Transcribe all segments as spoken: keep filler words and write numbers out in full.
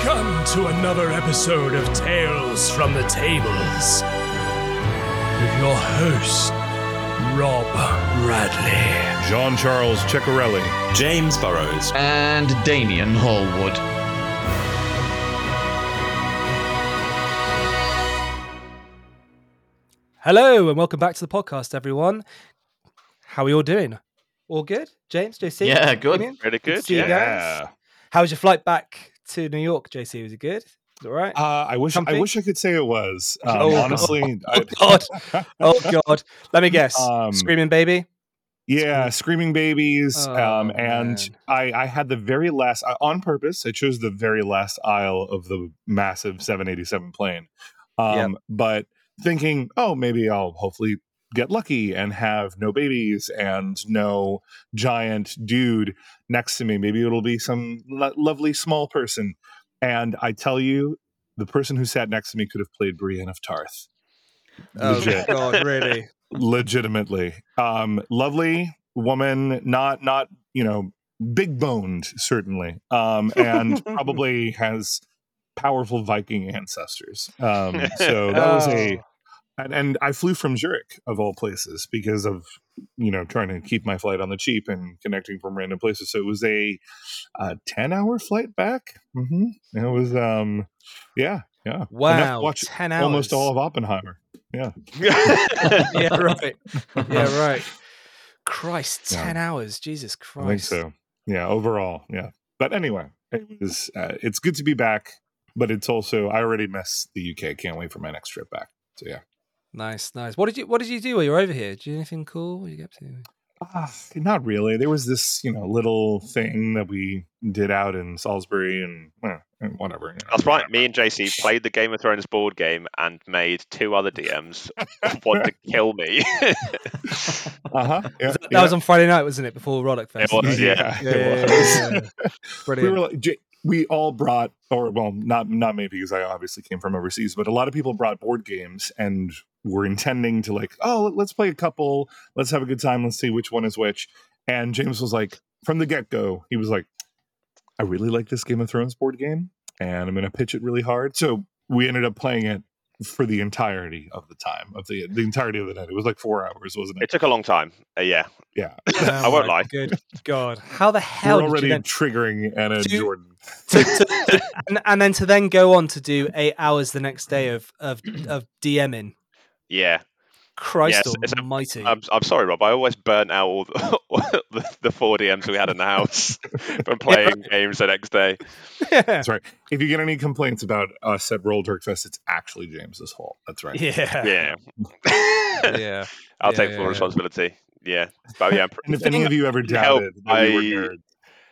Welcome to another episode of Tales from the Tables with your host, Rob Bradley, John Charles Ciccarelli, James Burrows, and Damian Hallwood. Hello and welcome back to the podcast, everyone. How are you all doing? All good? James, J C? Yeah, good. Damian? Really Good to good. see you yeah. guys. How was your flight back to New York, J C? Was it good? Was it all right? Uh, I wish Comfy? I wish I could say it was. Um, Oh, honestly, oh God! Oh God! Let me guess. Um, Screaming baby. yeah, screaming babies, Oh, um, and man. I, I had the very last uh, on purpose. I chose the very last aisle of the massive seven eighty-seven plane, um, Yep. but thinking, oh, maybe I'll hopefully get lucky and have no babies and no giant dude next to me. Maybe it'll be some lo- lovely small person. And I tell you, the person who sat next to me could have played Brienne of Tarth. Oh Legit. God! Really? Legitimately. Um, lovely woman, not, not, you know, big boned, certainly. Um, and probably has powerful Viking ancestors. Um, so that was a, Oh. and, and I flew from Zurich, of all places, because of, you know, trying to keep my flight on the cheap and connecting from random places. So it was a, a ten hour flight back. Mm-hmm. It was, um, yeah, yeah. Enough to Wow! watch Ten hours. almost all of Oppenheimer. Yeah. yeah. Right. Yeah. Right. Christ! Yeah. Ten hours. Jesus I think Christ! so. Yeah, overall, yeah. But anyway, it was. Uh, it's good to be back, but it's also I already miss the U K. Can't wait for my next trip back. So yeah. Nice, nice. What did you What did you do while you were over here? Did you do anything cool? What did you get up to? Ah, not really. There was this, you know, little thing that we did out in Salisbury, and well, and whatever. You know. That's right. Me and J C played the Game of Thrones board game and made two other D Ms want to kill me. Uh huh. Yeah, that yeah. was on Friday night, wasn't it? Before Roddick Fest. was, right? yeah. Yeah, it yeah, was. yeah, yeah. we Brilliant. were like, J- we all brought, or well, not not me because I obviously came from overseas, but a lot of people brought board games and were intending to like, oh, let's play a couple, let's have a good time, let's see which one is which. And James was like, from the get go, he was like, I really like this Game of Thrones board game, and I'm going to pitch it really hard. So we ended up playing it for the entirety of the time of the the entirety of the night. It was like four hours, wasn't it? It took a long time. Uh, yeah. Yeah. I won't my lie. Good God! How the hell We're did already you then triggering Anna Do you- Jordan. to, to, to- and, and then to then go on to do eight hours the next day of of of DMing? Yeah. Christ Yes, it's a- Almighty! I'm, I'm sorry, Rob. I always burnt out all the, the, the four D Ms we had in the house from playing games the next day. That's right. If you get any complaints about us at Roll Turk Fest, it's actually James's fault. That's right. yeah, Yeah. yeah. I'll Yeah, take yeah, full yeah. responsibility. Yeah. But yeah, And if any of you ever help, doubted that we were I- nerds,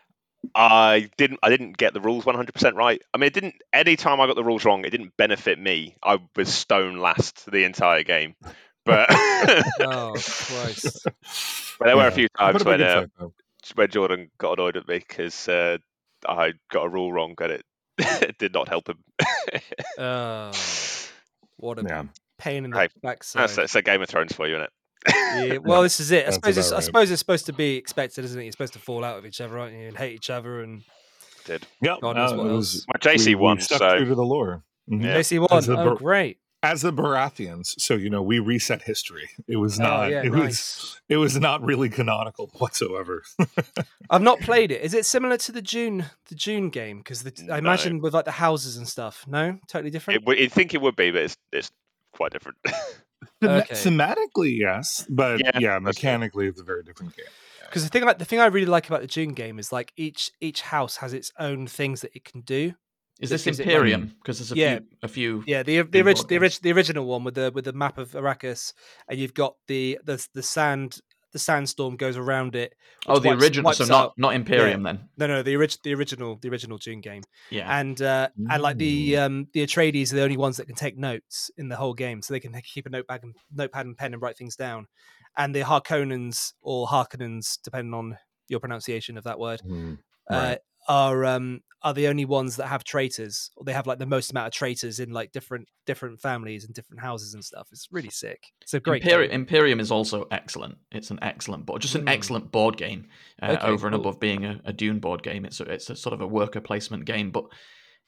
I didn't I didn't get the rules one hundred percent right. I mean, it didn't any time I got the rules wrong, it didn't benefit me. I was stone last the entire game. But Oh Christ! but there were a Yeah. few Put times up a when good uh, fight, though. when Jordan got annoyed at me because uh, I got a rule wrong and it, it did not help him. Oh, what a Yeah. pain in the Hey, backside. That's it's a Game of Thrones for you, isn't it? Yeah, well, this is it. I That's suppose, it's, about I right. suppose it's supposed to be expected, isn't it? You're supposed to fall out with each other, aren't you? And hate each other. And Did Yep. God knows uh, what it else. was, well, J C we, we won, stuck so true to the lore. Mhm. Yeah. J C won. As the Oh, Bar- great. As the Baratheons, so you know we reset history. It was Oh, not. yeah, it nice. was. It was not really canonical whatsoever. I've not played it. Is it similar to the June the June game? Because I No. imagine with like the houses and stuff. No, totally different. it, would- you'd think it would be, but it's it's quite different. Them- Okay. Thematically, yes, but Yeah, yeah, that's true. mechanically, it's a very different game. Because the thing, like the thing I really like about the June game is like each each house has its own things that it can do. Is That this gives it, like- Imperium? Because there's a Yeah. few, a few. Yeah, the the, Big orig- board the, games. orig- the original one with the with the map of Arrakis, and you've got the the the sand the sandstorm goes around it. Oh, which the wipes- original. So wipes not out- not Imperium then. No, no, the orig- the original the original June game, Yeah. and uh, and like the um the Atreides are the only ones that can take notes in the whole game, so they can keep a notepad and notepad and pen and write things down. And the Harkonnens or Harkonnens, depending on your pronunciation of that word, Mhm. uh, Right. are um are the only ones that have traitors, or they have like the most amount of traitors in like different different families and different houses and stuff. It's really sick. It's a great Imperium, game. Imperium is also excellent. It's an excellent board, just an Mm. excellent board game uh, Okay, over and cool. above being a, a Dune board game. It's a, it's a sort of a worker placement game, but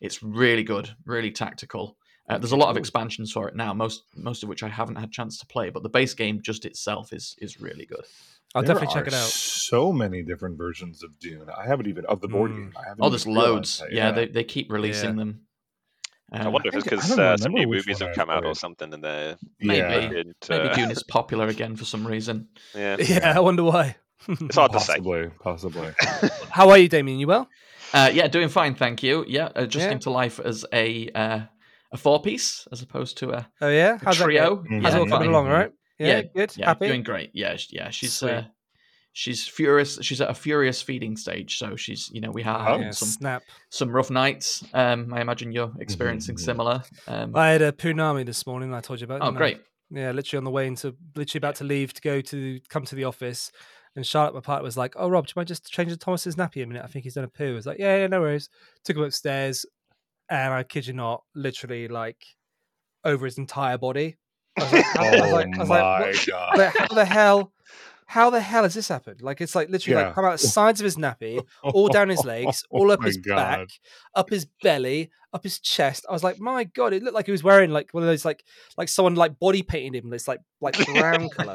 It's really good, really tactical. Uh, there's a lot of expansions for it now, most most of which I haven't had a chance to play, but the base game just itself is is really good. I'll There definitely check are it out. So many different versions of Dune. I haven't even of the board Mm. game. I haven't Oh, even there's realized loads. that, Yeah, they, they keep releasing Yeah. them. I Uh, wonder if it's I think- I because don't uh, some remember new which movies one have I come out or played. something, and they're maybe Yeah. into, maybe Dune is popular again for some reason. yeah. Yeah, I wonder why. It's hard to say. Possibly, possibly. How are you, Damien? You well? Uh, yeah, doing fine, thank you. Yeah, adjusting Yeah. to life as a uh, a four piece as opposed to a, Oh yeah, a how's that trio. going? Mhm. How's it all coming fine. along? All right. Yeah, Yeah, good. Yeah, Happy. doing great. Yeah, sh- yeah. She's Sweet. uh, she's furious. She's at a furious feeding stage. So she's, you know, we have Oh. had Yeah, some snap. some rough nights. Um, I imagine you're experiencing Mhm. similar. Um, I had a punami this morning. I told you about. oh, didn't I? great. Yeah, literally on the way into, literally about to leave to go to come to the office, and Charlotte, my partner, was like, "Oh, Rob, do you mind just changing Thomas's nappy a minute? I think he's done a poo." I was like, "Yeah, yeah, no worries." Took him upstairs, and I kid you not, literally like over his entire body. I was like, how, I was like, I Oh was my like, what- I was god! like, how the hell? How the hell has this happened? Like it's like literally Yeah. like come out the sides of his nappy, all down his legs, all Oh up my his God. back, up his belly, up his chest. I was like, my god, it looked like he was wearing like one of those like like someone like body painted him this like like brown color.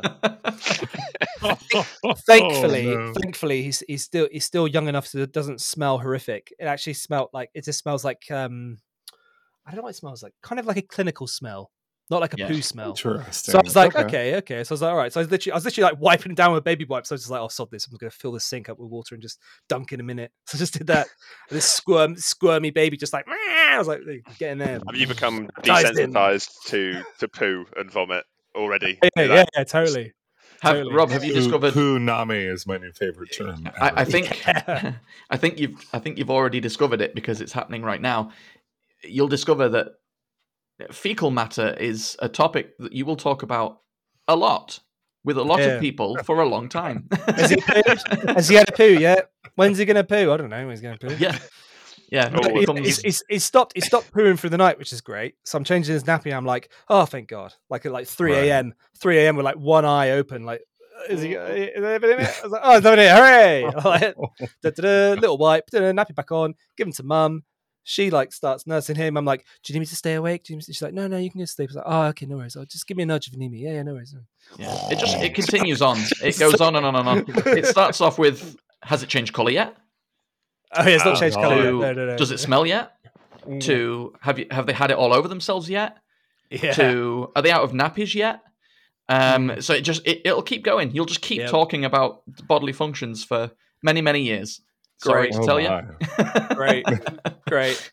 Thankfully, Oh, no. thankfully he's he's still he's still young enough so it doesn't smell horrific. It actually smelled like it just smells like um I don't know what it smells like. Kind of like a clinical smell, not like a Yeah. poo smell. Interesting. So I was like, okay. okay, So I was like, all right. So I was literally, I was literally like wiping down with baby wipes. So I was just like, oh, sod this. I'm going to fill the sink up with water and just dunk in a minute. So I just did that. And this squirm, squirmy baby just like, "Meow." I was like, get in there. Have you become Ties in. desensitized to to poo and vomit already? Yeah, Do yeah, that? yeah, totally. have, Totally. Rob, have you Poo- discovered? Punami is my new favorite term. I, I ever. think Yeah. I think you've I think you've already discovered it because it's happening right now. You'll discover that fecal matter is a topic that you will talk about a lot with a lot Yeah. of people for a long time. Has he pooed? Has he had a poo yet? When's he going to poo? I don't know when he's going to poo. yeah, yeah. Oh, it He- becomes- he's, he's, he's stopped. He stopped pooing through the night, which is great. So I'm changing his nappy. I'm like, oh, thank God! Like at like three a.m. three a.m. with like one eye open. Like, is he? Is there anything in it? I was like, oh, it's not in it! Hooray! Like, da-da-da, little wipe, da-da, nappy back on. Give him to mum. She like starts nursing him. I'm like, do you need me to stay awake? Do you need me to... She's like, no, no, you can just sleep. I was like, oh, okay, no worries. Oh, just give me a nudge if you need me. Yeah, yeah, no worries. yeah. It just it continues on. It goes on and on and on. It starts off with, has it changed color yet? Oh, yeah, it's not Oh, changed no. colour yet. To, No, no, no. does it smell yet? Mm. To have you have they had it all over themselves yet? Yeah. To are they out of nappies yet? Um, so it just it, it'll keep going. You'll just keep Yep. talking about bodily functions for many many years. Sorry Great. to Oh tell you. my. Great. Great.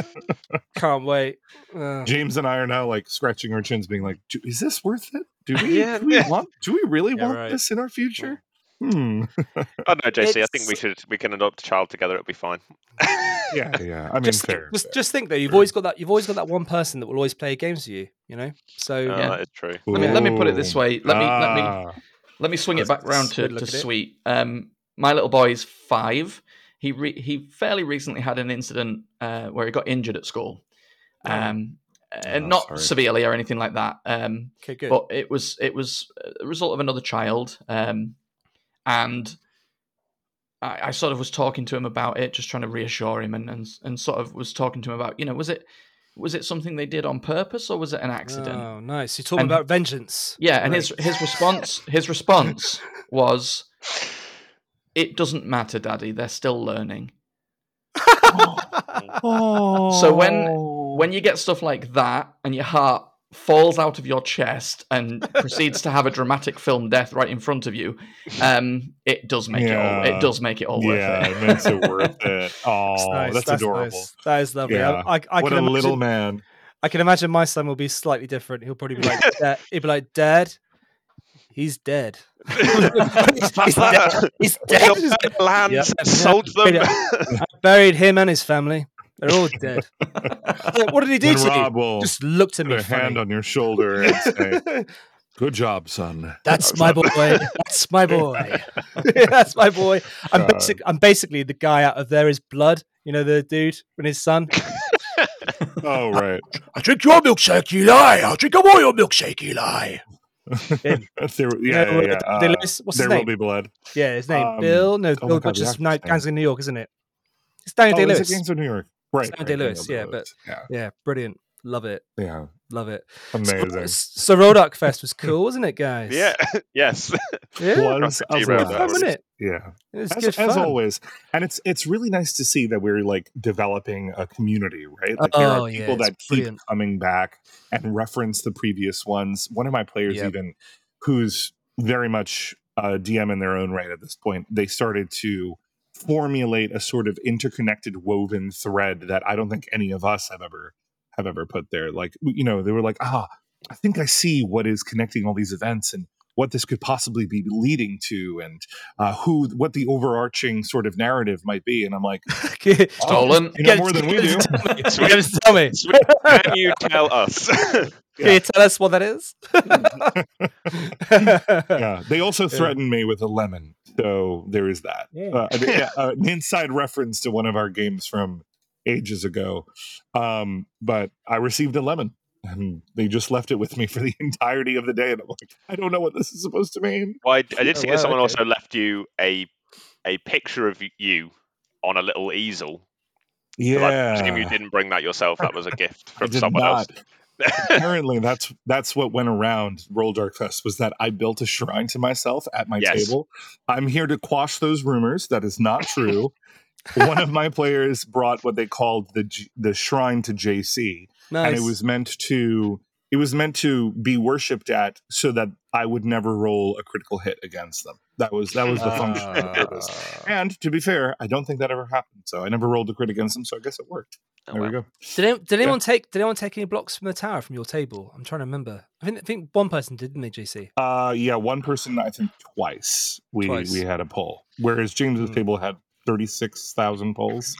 Can't wait. Uh, James and I are now like scratching our chins, being like, "Do- "Is this worth it? Do we? Yeah, do we yeah. want? Do we really Yeah, want right. this in our future?" Hmm. I don't know, J C. I think It's- we should we can adopt a child together. It'll be fine. Yeah, yeah. I mean, just, fair. just, fair. just think though, you've always got that. You've always got that one person that will always play games with you. You know. So Uh, Yeah. That is true. Let me let me put it this Ooh. way. Let me let me Ah. let me swing it back round to, Good look to at it. Sweet. Um, my little boy is five. He re- he fairly recently had an incident uh, where he got injured at school. Um, and Oh, not sorry. severely or anything like that. Um, okay, good. but it was it was a result of another child, um, and I, I sort of was talking to him about it, just trying to reassure him, and, and and sort of was talking to him about, you know, was it was it something they did on purpose or was it an accident? Oh, nice. You're talking And- about vengeance. Yeah, and Great. his his response his response was, "It doesn't matter, Daddy. They're still learning." So when when you get stuff like that and your heart falls out of your chest and proceeds to have a dramatic film death right in front of you, um, it does make it all Yeah. it does make it all yeah, worth it makes it worth it. Oh, That's nice, that's, adorable. nice. That is lovely. Yeah. I, I, I What can a imagine, little man. I can imagine my son will be slightly different. He'll probably be like, Dad, he'll be like, Dad, he's dead. he's, he's dead. He's dead. He's dead. Lands Yep. and sold them. I buried him and his family. They're all dead. Like, what did he do Then to Rob you? will Just looked at put me a hand funny. on your shoulder and say, "Good job, son." That's my boy. That's my boy. That's my boy. I'm God. basic, I'm basically the guy out of There Is Blood. You know the dude and his son. Oh, right. I drink your milkshake, Eli. I'll drink all your milkshake, Eli. Him. there, You yeah, know, yeah, yeah. the- Uh, the list- what's his there will name? be blood. Yeah, his name Um, Bill. No, oh my Bill God, Gotcha's the no, actor's Gangs name. in New York, isn't it? It's Daniel Oh, Day is it Lewis. Gangs of New York? Right. Sam right, Day-Lewis, Daniel yeah, Day-Lewis. but yeah, yeah, brilliant. Love it. yeah, Love it. amazing. So, so Roldark Fest was cool, wasn't it, guys? Yeah. Yes. Yeah. Was a G round Fun, that. blast. wasn't it? Yeah. It was As, good as fun. always, and it's it's really nice to see that we're like developing a community, right? Like there Oh, are yeah, people it's that keep brilliant. coming back and reference the previous ones. One of my players, Yep. even who's very much a D M in their own right at this point, they started to formulate a sort of interconnected, woven thread that I don't think any of us have ever have ever put there. Like, you know, they were like, ah, I think I see what is connecting all these events and what this could possibly be leading to, and uh, who, what the overarching sort of narrative might be. And I'm like, oh, Stolen. you know more than we do. You gotta tell me. Sweet. Can you tell us? Can you tell us what that is? Yeah, they also threatened me with a lemon, so there is that. Uh, an, uh, an inside reference to one of our games from ages ago, um, but I received a lemon, and they just left it with me for the entirety of the day, and I'm like, I don't know what this is supposed to mean. Well, I, I did Oh, see wow, that someone okay. also left you a a picture of you on a little easel. But I presume you Yeah, didn't bring that yourself. That was a gift I from did someone not. else. Apparently, that's that's what went around Roll Dark Fest, was that I built a shrine to myself at my Yes. table. I'm here to quash those rumors. That is not true. One of my players brought what they called the G- the shrine to J C, Nice. and it was meant to it was meant to be worshipped at, so that I would never roll a critical hit against them. That was that was the function and the purpose. Ah. And to be fair, I don't think that ever happened. So I never rolled a crit against them. So I guess it worked. Oh, There we wow. go. Did, any, did anyone take did anyone take any blocks from the tower from your table? I'm trying to remember. I think I think one person did, didn't they, J C? Uh, yeah, one person, I think twice we Twice. we had a poll, whereas James's Hmm. table had thirty-six thousand polls.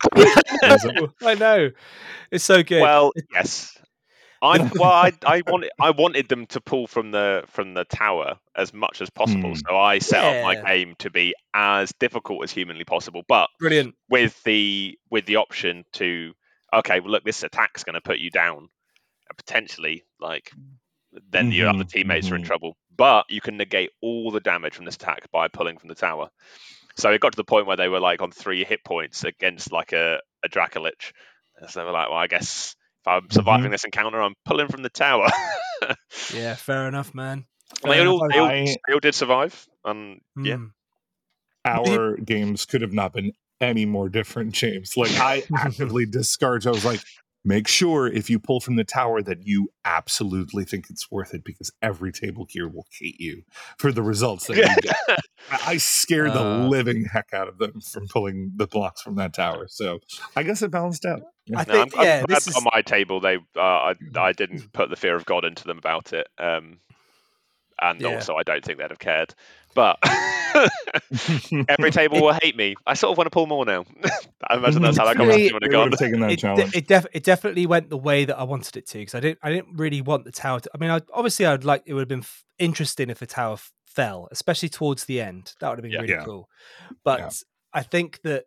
I know. It's so good. Well, yes. I well, I I wanted I wanted them to pull from the from the tower as much as possible. Hmm. So I set up my Yeah. game to be as difficult as humanly possible, but Brilliant. with the with the option to okay, well, look, this attack's going to put you down, and potentially like then your other Mhm, teammates are in mhm. trouble. But you can negate all the damage from this attack by pulling from the tower. So it got to the point where they were like on three hit points against like a, a Dracolich. And so they were like, well, I guess if I'm surviving Mm-hmm. this encounter, I'm pulling from the tower. Yeah, fair enough, man. And they Fair all, enough. they, all, I- they all did survive. And yeah, Hmm. Our games could have not been any more different, James. Like, I actively discouraged. I was like, make sure if you pull from the tower that you absolutely think it's worth it, because every table here will hate you for the results that you get. I I scared the Uh. living heck out of them from pulling the blocks from that tower. So I guess it balanced out. I no, I'm, think I'm yeah, glad this that is on my table they uh, I, I didn't put the fear of God into them about it. Um, and Yeah. also, I don't think they'd have cared. But every table will hate me. I sort of want to pull more now. I imagine that's how that Definitely- conversation would They have would gone. have taken that it, challenge. de- it, def- it definitely went the way that I wanted it to, because I didn't I didn't really want the tower to, I mean I, obviously I'd like it would have been f- interesting if the tower f- fell, especially towards the end. That would have been Yeah. really Yeah. cool. But Yeah. I think that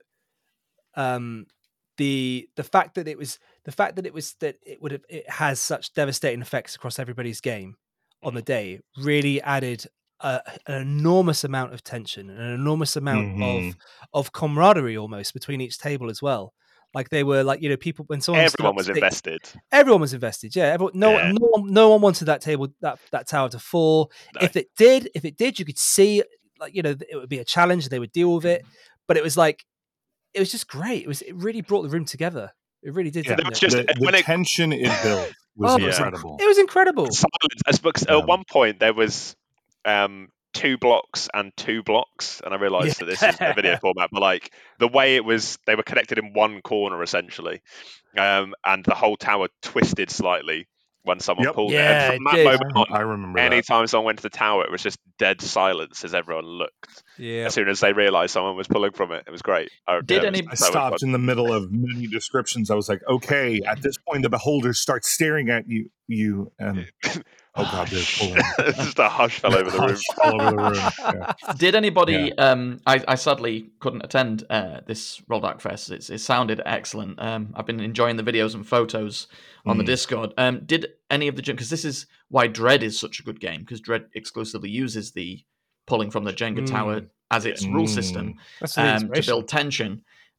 um the the fact that it was the fact that it was that it would have it has such devastating effects across everybody's game on the day really added a, an enormous amount of tension and an enormous amount Mhm. of of camaraderie almost between each table as well. Like they were like, you know, people when someone stood Everyone up was to take- invested. everyone was invested. Yeah, everyone, no, Yeah. one, no one, no one wanted that table, that that tower to fall. No. If it did, if it did, you could see, like, you know, it would be a challenge. They would deal with it, but it was like, it was just great. It was, it really brought the room together. It really did. Yeah, didn't It's it? just- the, the when it- tension it built was Oh, it was incredible. It was incredible. Silence. As books, Yeah. At one point, there was um, two blocks and two blocks, and I realised that this is a video Yeah. format, but like the way it was, they were connected in one corner essentially, um, and the whole tower twisted slightly when someone Yep. pulled Yeah, it. And from it that did. moment on, I remember that. anytime someone went to the tower, it was just dead silence as everyone looked. Yeah. As soon as they realised someone was pulling from it, it was great. I, Did yeah, any- it I was so much stopped fun. in the middle of many descriptions. I was like, okay, at this point, the beholders start staring at you, you, and oh god, they're pulling. Just a hush fell over the room. Hush all over the room. Yeah. Did anybody? Um, I, I sadly couldn't attend uh, this Roll Dark Fest. It's, it sounded excellent. Um, I've been enjoying the videos and photos on the Mm. Discord. Um, did any of the because this is why Dread is such a good game, because Dread exclusively uses the pulling from the Jenga Mm. tower as its rule system Mm. That's the um, to inspiration. build tension.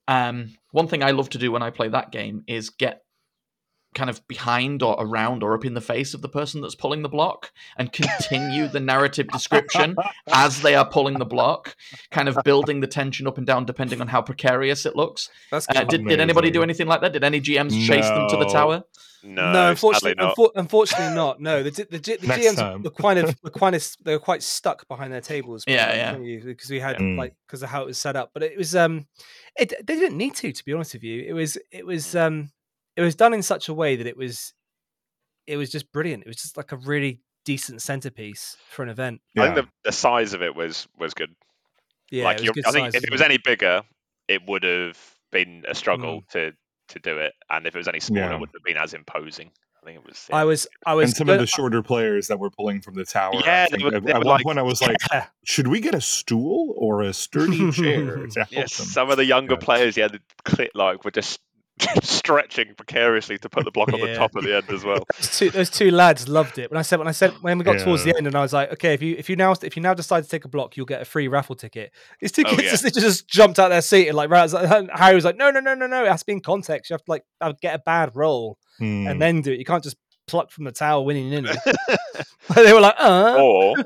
Um, one thing I love to do when I play that game is get kind of behind or around or up in the face of the person that's pulling the block and continue the narrative description as they are pulling the block, kind of building the tension up and down depending on how precarious it looks. That's Uh, did, did anybody do anything like that? Did any G Ms chase them to the No. tower? No, no, unfortunately, sadly not. unfor- unfortunately not. No, the the, the, the Next G Ms time. were kind of were quite of, they were quite stuck behind their tables. Yeah, yeah. Because we had Mm. like because of how it was set up, but it was um, it they didn't need to. To be honest with you, it was it was um, it was done in such a way that it was it was just brilliant. It was just like a really decent centerpiece for an event. I Yeah. think the, the size of it was was good. Yeah, like it was you're, good I think size, if it was wasn't any bigger, it would have been a struggle Mm. to to do it, and if it was any smaller, Yeah. it wouldn't have been as imposing. I think it was. I was I was And some gonna- of the shorter players that were pulling from the tower. Yeah, I they think were- at, they at were one like- point I was like, Yeah. should we get a stool or a sturdy chair to help Yes, them? some of the younger Yeah. players, yeah, the clip like were just stretching precariously to put the block on the Yeah. top at the end as well. those two, those two lads loved it. When I said when I said when we got towards the Yeah. end, and I was like, okay, if you if you now if you now decide to take a block, you'll get a free raffle ticket. These two Oh, kids yeah. just, they just jumped out their seat and like right, Harry was like, no, no, no, no, no, it has to be in context. You have to like uh, get a bad roll Hmm. and then do it. You can't just pluck from the tower winning in it. They were like, uh. or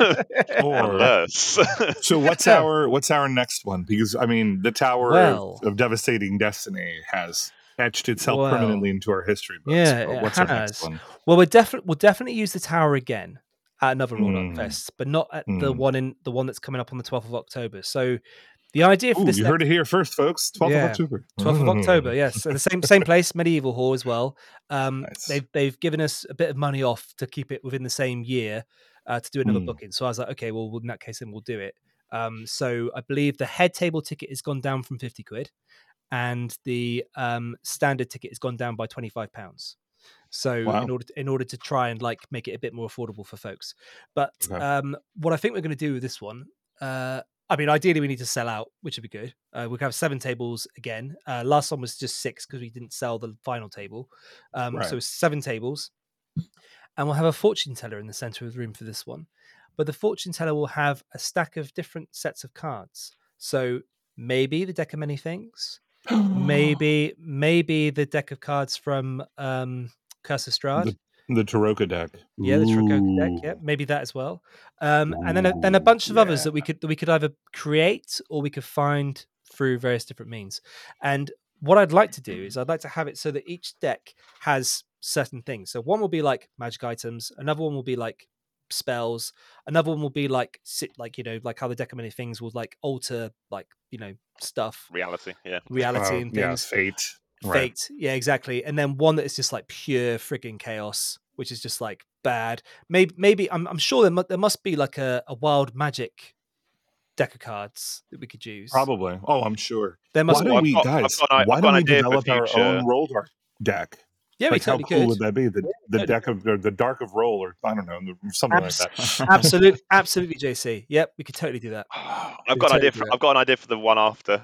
Or- unless So what's our what's our next one? Because I mean, the Tower Well- of Devastating Destiny has etched itself Well, permanently into our history books. yeah, but it what's our next has. one? Well, we're definitely we'll definitely use the tower again at another Roll Up Mm. Fest, but not at the Mm. one in the one that's coming up on the twelfth of October. So the idea for Ooh, this you heard it here first, folks. twelfth Yeah. of October. twelfth of Mm. October, yes. So the same same place, Medieval Hall as well. Um, Nice. They've they've given us a bit of money off to keep it within the same year uh, to do another Mm. booking. So I was like, okay, well in that case then we'll do it. Um, so I believe the head table ticket has gone down from fifty quid, and the um, standard ticket has gone down by twenty five pounds. So Wow. in order to, in order to try and like make it a bit more affordable for folks, but Okay. um, what I think we're going to do with this one. Uh, I mean, ideally, we need to sell out, which would be good. Uh, we could have seven tables again. Uh, last one was just six because we didn't sell the final table. Um, Right. So it's seven tables. And we'll have a fortune teller in the center of the room for this one. But the fortune teller will have a stack of different sets of cards. So maybe the deck of many things. maybe maybe the deck of cards from um, Curse of Strahd. The, the Taroka deck. Yeah, the Trakoka deck. Ooh. Yeah, maybe that as well. Um, and then a, then a bunch of Ooh, others yeah. that we could that we could either create or we could find through various different means. And what I'd like to do is I'd like to have it so that each deck has certain things. So one will be like magic items, another one will be like spells, another one will be like sit like you know like how the deck of many things will like alter like you know stuff, reality, yeah. reality Oh, and yeah, things. fate. Fate, Right. yeah, exactly. And then one that is just like pure frigging chaos, which is just like bad. Maybe, maybe I'm, I'm sure there, mu- there must be like a, a wild magic deck of cards that we could use. Probably. Oh, I'm sure. There must Why be. don't I've we, got- I've guys? got an- why I've got don't an we idea for develop our future- own roll dark deck? Yeah, we Like, how totally cool could. would that be? The the Totally. deck of the, the dark of roll, or I don't know, something Abs- like that. absolutely, absolutely, J C. Yep, we could totally do that. I've We got an totally idea. do For, that. I've got an idea for the one after.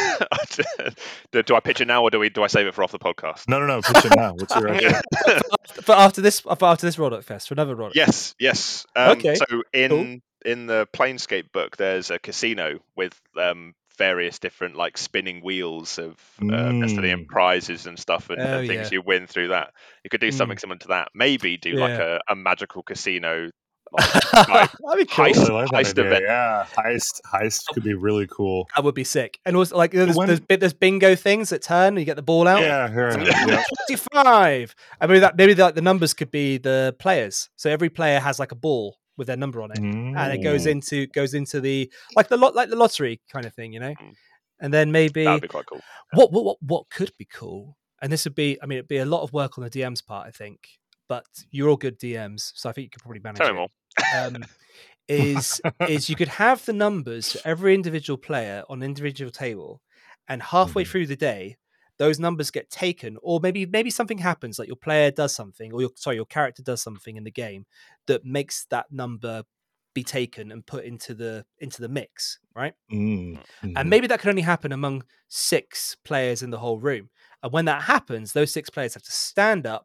do, do I pitch it now, or do we? Do I save it for off the podcast? No, no, no. Pitch it now. What's your idea? For after this, for after this Roll Fest, for another Roll. Yes, yes. Um, Okay, So in cool. in the Planescape book, there's a casino with um, various different like spinning wheels of uh, Destiny and Mm. prizes and stuff, and, Oh, and things yeah. you win through that. You could do Mm. something similar to that. Maybe do like Yeah. a, a magical casino. Like, That'd be cool. heist- I like that heist idea. event. Yeah, heist. Heist could be really cool. That would be sick. And also, like, there's, When- there's, bit- there's bingo things that turn and you get the ball out. Yeah, yeah, yeah. twenty-five. I mean, that maybe like the numbers could be the players. So every player has like a ball with their number on it, and it goes Mm. into goes into the like the lot like the lottery kind of thing, you know. Mm. And then maybe That'd be quite cool. what, what what what could be cool, and this would be, I mean, it'd be a lot of work on the D M's part, I think. But you're all good D Ms, so I think you could probably manage Tell me it. more. Um, is is you could have the numbers for every individual player on an individual table, and halfway Mhm. through the day, those numbers get taken, or maybe maybe something happens, like your player does something, or your sorry, your character does something in the game that makes that number be taken and put into the into the mix, right? Mm. And Mhm. maybe that could only happen among six players in the whole room. And when that happens, those six players have to stand up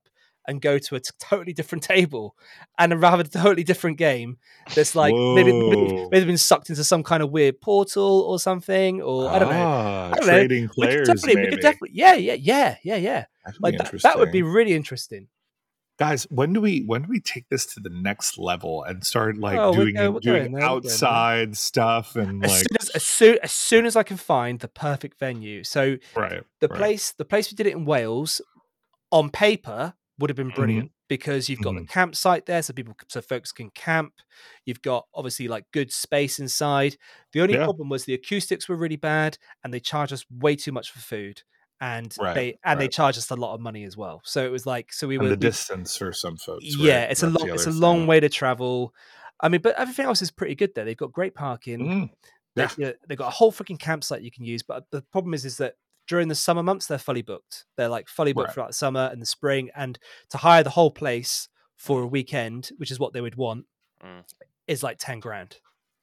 and go to a t- totally different table and have a totally different game that's like maybe, maybe Whoa. maybe been sucked into some kind of weird portal or something, or I don't know. Ah, I don't know. trading We could players, definitely, we maybe. could definitely, yeah, yeah, yeah, yeah, yeah. That'd be Like that, that would be interesting. really interesting. Guys, when do we when do we take this to the next level and start like Oh, we're doing go- we're doing going there, we're going there. outside stuff and As like soon as, as soon as soon as I can find the perfect venue. So right the right. place the place we did it in Wales, on paper, would have been Mhm. brilliant because you've got the campsite there, so people so folks can camp. You've got obviously like good space inside. The only Yeah. problem was the acoustics were really bad, and they charged us way too much for food, and Right, they and they right. charged us a lot of money as well. So it was like so we And were the we- distance for some folks. yeah, right? it's a That's long the it's a other long thing. way to travel. I mean, but everything else is pretty good there. They've got great parking. Mm, They, yeah. yeah, they've got a whole freaking campsite you can use. But the problem is, is that during the summer months, they're fully booked. They're like fully booked Right. throughout the summer and the spring. And to hire the whole place for a weekend, which is what they would want, Mm. is like ten grand.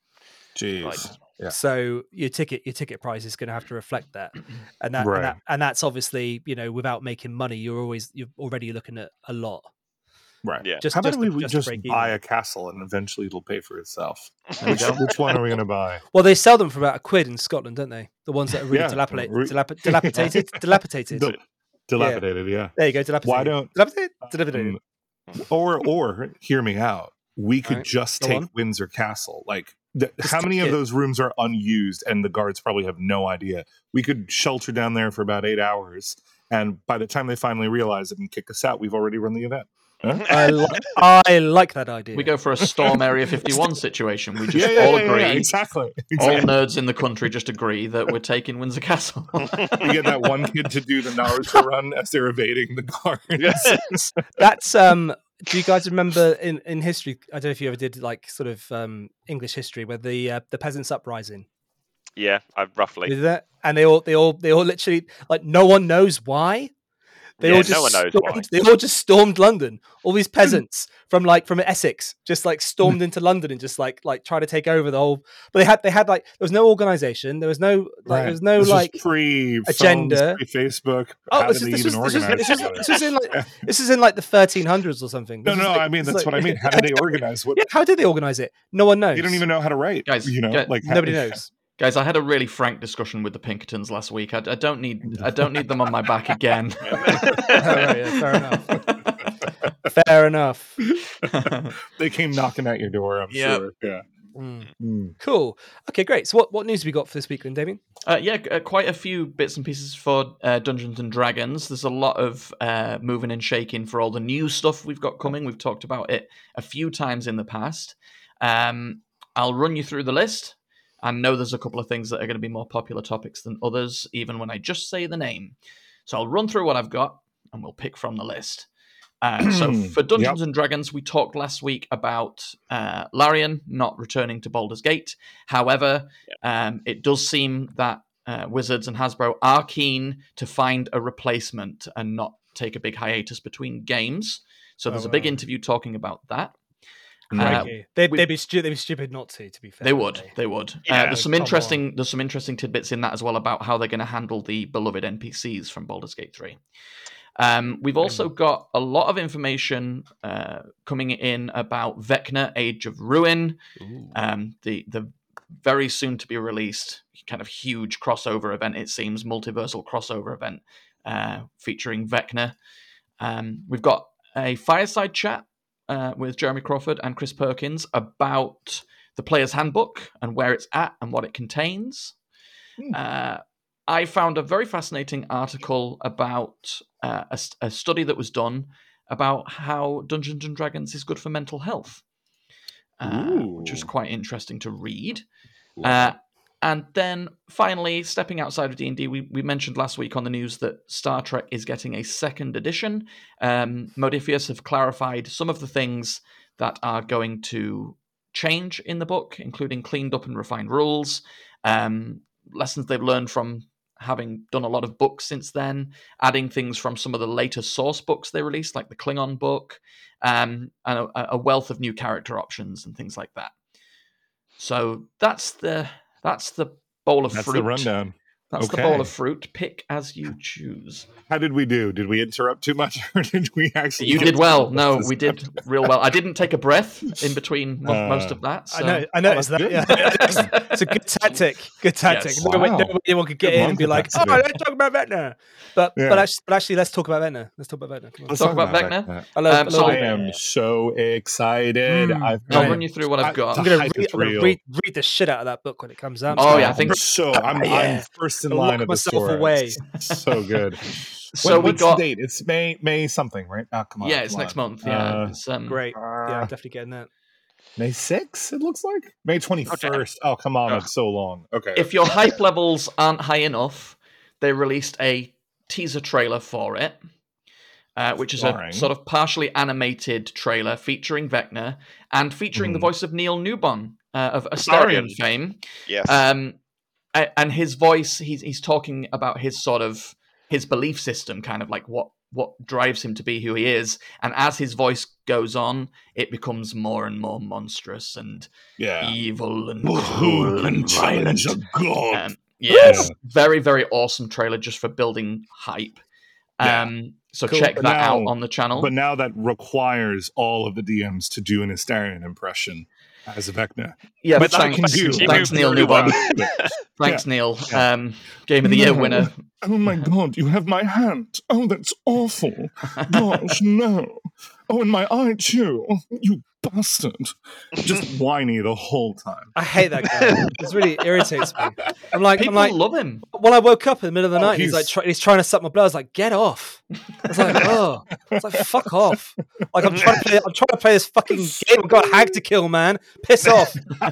Jeez. Right. Yeah. So your ticket, your ticket price is going to have to reflect that, and that, Right. and that, and that's obviously, you know, without making money, you're always you're already looking at a lot. Right. Yeah. Just How about just we, to- we just to just break buy even. a castle and eventually it'll pay for itself? There we Which, go. which one are we going to buy? Well, they sell them for about a quid in Scotland, don't they? The ones that are really Yeah, dilapidate, re- dilap- dilapidated, dilapidated. Dil- dilapidated, yeah. There you go, dilapidated. Why don't- dilapidated? Dilapidated. Um, or or hear me out. We could Right, just go take on. Windsor Castle. Like, the, Just how many take of it. those rooms are unused, and the guards probably have no idea. We could shelter down there for about eight hours, and by the time they finally realize it and kick us out, we've already run the event. Huh? I, li- I like that idea. We go for a Storm Area fifty-one situation. We just Yeah, yeah, all yeah, yeah, agree, exactly. all exactly. nerds in the country just agree that we're taking Windsor Castle. You get that one kid to do the Naruto run as they're evading the guards. That's um. Do you guys remember in, in history? I don't know if you ever did like sort of um English history, where the uh, the peasants' uprising. Yeah, I roughly. Did that? And they all they all they all literally like no one knows why. They Yeah, all just no one knows stormed, why. They all just stormed London. All these peasants from like from Essex just like stormed into London and just like like try to take over the whole. But they had they had like there was no organization. There was no like there was no This like was pre agenda. pre Facebook. oh How this did is, they this, even was, this, was, organize this, was, it? this was in like this is in like the thirteen hundreds or something. No, This no, is, like- I mean this is that's like- what I mean. How did they organize? What Yeah, how did they organize it? No one knows. you don't even know how to write, Guys, You know, get- like how- Nobody knows. Guys, I had a really frank discussion with the Pinkertons last week. I, I don't need I don't need them on my back again. Oh, right, yeah, fair enough. Fair enough. They came knocking at your door. I'm Yep. sure. Yeah. Mm. Mm. Cool. Okay, great. So what, what news have we got for this week, then, Damien? Uh, yeah, uh, quite a few bits and pieces for uh, Dungeons and Dragons. There's a lot of uh, moving and shaking for all the new stuff we've got coming. We've talked about it a few times in the past. Um, I'll run you through the list. I know there's a couple of things that are going to be more popular topics than others, even when I just say the name. So I'll run through what I've got, and we'll pick from the list. Uh, so for Dungeons and Dragons, we talked last week about uh, Larian not returning to Baldur's Gate. However, um, it does seem that uh, Wizards and Hasbro are keen to find a replacement and not take a big hiatus between games. So there's Oh, a big wow. interview talking about that. Uh, Crikey. they'd, we- they'd, be stu- they'd be stupid not to, to be fair. They wouldn't would. They would. Yeah, uh, there's some come interesting. There's some interesting tidbits in that as well about how they're going to handle the beloved N P Cs from Baldur's Gate three. Um, we've also got a lot of information uh, coming in about Vecna: Age of Ruin, um, the the very soon to be released kind of huge crossover event. It seems multiversal crossover event uh, featuring Vecna. Um, we've got a fireside chat uh, with Jeremy Crawford and Chris Perkins about the Player's Handbook and where it's at and what it contains. Hmm. Uh, I found a very fascinating article about uh, a, a study that was done about how Dungeons and Dragons is good for mental health, uh, which was Ooh. quite interesting to read. Love Uh, it. and then finally, stepping outside of D and D, we, we mentioned last week on the news that Star Trek is getting a second edition. Um, Modiphius have clarified some of the things that are going to change in the book, including cleaned up and refined rules, um, lessons they've learned from having done a lot of books since then, adding things from some of the later source books they released, like the Klingon book, um, and a, a wealth of new character options and things like that. So that's the that's the bowl of That's fruit. the rundown. That's the bowl Okay. of fruit. Pick as you choose. How did we do? Did we interrupt too much, or did we actually? You get did to well. this No, this we did time? real well. I didn't take a breath in between mo- most Uh, of that. So. I know. I Oh, noticed that's that. good. Yeah, it's a good tactic. Good tactic. Yes. No, way, no Wow. way anyone could get Good in and be like, "Oh, multifaceted. let's talk about Vecna." But Yeah. but actually, but actually, let's talk about Vecna. Let's talk about Vecna. Come on. Let's Talk about Vecna? Vecna. I love, Um, I so love I it. am so excited. Mm. I've I'll been- run you through what I've I- got. the I'm gonna, hype read, is I'm gonna real. read, read the shit out of that book when it comes out. Oh, Uh, yeah, I think- I'm so I'm, Yeah. I'm first in I'll line lock of the myself store. away. It's so good. So When- we what's got. the date? It's May May something, right? Oh, come on. Yeah, come it's next on. month. Yeah, Uh, it's, um, Great. Yeah, I'm uh, definitely getting that. May sixth. It looks like May twenty first. Oh, come on, Ugh. that's so long. Okay. If your hype levels aren't high enough, they released a teaser trailer for it, uh, which is Starring. a sort of partially animated trailer featuring Vecna and featuring the Mhm. voice of Neil Newbon uh, of Astarion Astarion. fame. Yes. Um, a- and his voice, he's he's talking about his sort of his belief system, kind of like what what drives him to be who he is. And as his voice goes on, it becomes more and more monstrous and yeah. evil and Who cruel can and challenge violent. a god? Um, yeah, it's Yeah. very very awesome trailer just for building hype. Yeah. Um, so Cool. check But that now- out on the channel. But now that requires all of the D Ms to do an Astarion impression as Vecna. yeah, which I thanks, can do. thanks You Neil do Newbon. well. Thanks Neil. Yeah. Um, Game of the Year No. winner. Oh my god, you have my hand. Oh, that's awful. Gosh, no. Oh, and my eye too. You bastard. Just whiny the whole time. I hate that guy. It really irritates me. I'm like, People I'm like, love him. when I woke up in the middle of the Oh, night, he's, he's- like, try, he's trying to suck my blood. I was like, get off. I was like, oh, it's like, fuck off. Like, I'm trying to play, I'm trying to play this fucking game. I've got a hag to kill, man. Piss off.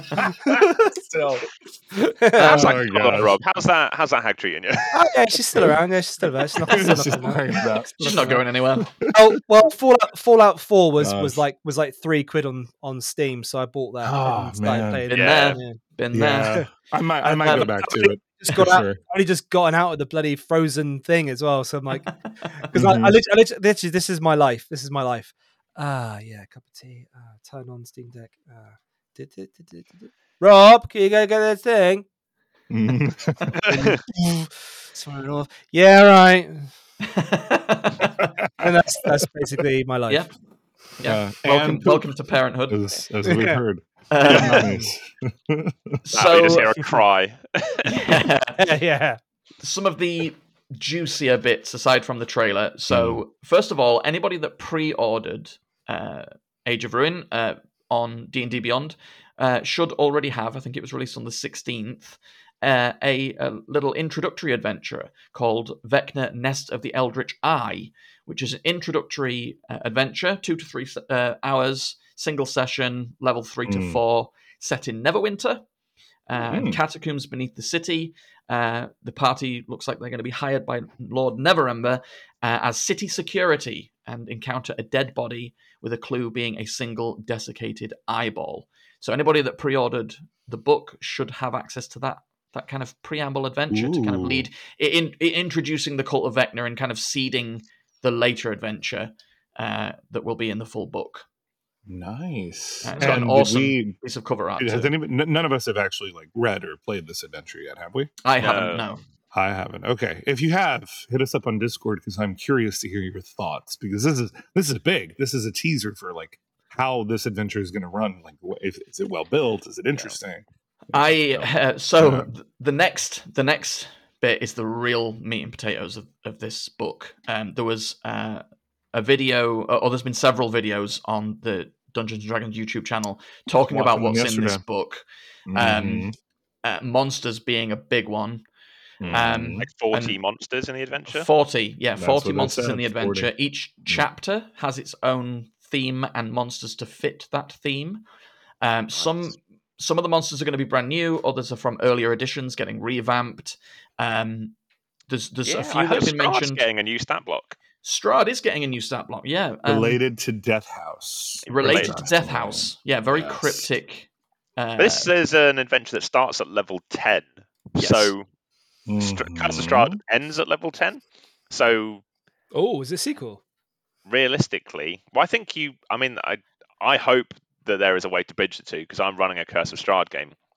Still. How's Oh that my going, gosh. Rob? How's that? How's that hag treating you? Oh, yeah, she's still around. Yeah, she's still around. She's not, still It's just not like that. She's not going anywhere. Oh well, Fallout Fallout Four was was Gosh. like was like three quid on, on Steam, so I bought that Oh, and started man. playing Been it. Yeah. there, Yeah. been there. Yeah. I might I And, might uh, go back to it. Just For got out, sure. only just gotten out of the bloody Frozen thing as well. So I'm like, because I, I, Mhm. literally, I literally, literally, this is my life. This is my life. Ah, yeah, cup of tea. Ah, turn on Steam Deck. Ah, did, did, did, did, did. Rob, can you go get this thing? Mhm. Swirling off. Yeah, right. And that's that's basically my life. Yeah. Yeah. Uh, welcome, and poop, welcome to parenthood. as, as we've Yeah. heard. Um, Nice. Now you so, just hear a cry. yeah, Yeah, yeah. some of the juicier bits aside from the trailer. Hmm. So, first of all, anybody that pre-ordered uh, Age of Ruin uh, on D and D Beyond uh, should already have. I think it was released on the sixteenth. Uh, a, a little introductory adventure called Vecna Nest of the Eldritch Eye, which is an introductory uh, adventure, two to three uh, hours, single session, level three to Mm. four, set in Neverwinter, uh, and Mm. catacombs beneath the city. Uh, the party looks like they're going to be hired by Lord Neverember uh, as city security and encounter a dead body with a clue being a single desiccated eyeball. So anybody that pre-ordered the book should have access to that that kind of preamble adventure to kind of Ooh. lead in, in introducing the cult of Vecna and kind of seeding the later adventure uh, that will be in the full book. Nice. Uh, it's got an And awesome did we, piece of cover art. has too. any, n- none of us have actually like read or played this adventure yet, have we? I No. haven't. No. I haven't. Okay. If you have, hit us up on Discord because I'm curious to hear your thoughts because this is this is big. This is a teaser for like how this adventure is going to run. Like, wh- if, is it well built? Is it interesting? I uh, so Yeah. th- the next the next bit is the real meat and potatoes of, of this book. Um, there was uh, a video, or or there's been several videos on the Dungeons and Dragons YouTube channel talking about Watching them what's in this yesterday. book. Mhm. Um, uh, monsters being a big one. Um, Mhm. Like forty And- monsters in the adventure. Forty, yeah, That's forty what it monsters in said, the forty. adventure. Each chapter has its own theme and monsters to fit that theme. Um, Some Nice. some of the monsters are going to be brand new. Others are from earlier editions, getting revamped. Um, there's there's Yeah, a few I that heard have been Strahd's mentioned. getting a new stat block. Strahd is getting a new stat block. Yeah, um, Related to Death House. related to related. Death House. Yeah, very Yes. cryptic. Uh, But this is an adventure that starts at level ten. Yes. So Str- Curse of Mhm. Strahd ends at level ten. So Oh, is it a sequel? realistically, well, I think you. I mean, I I hope that there is a way to bridge the two because I'm running a Curse of Strahd game.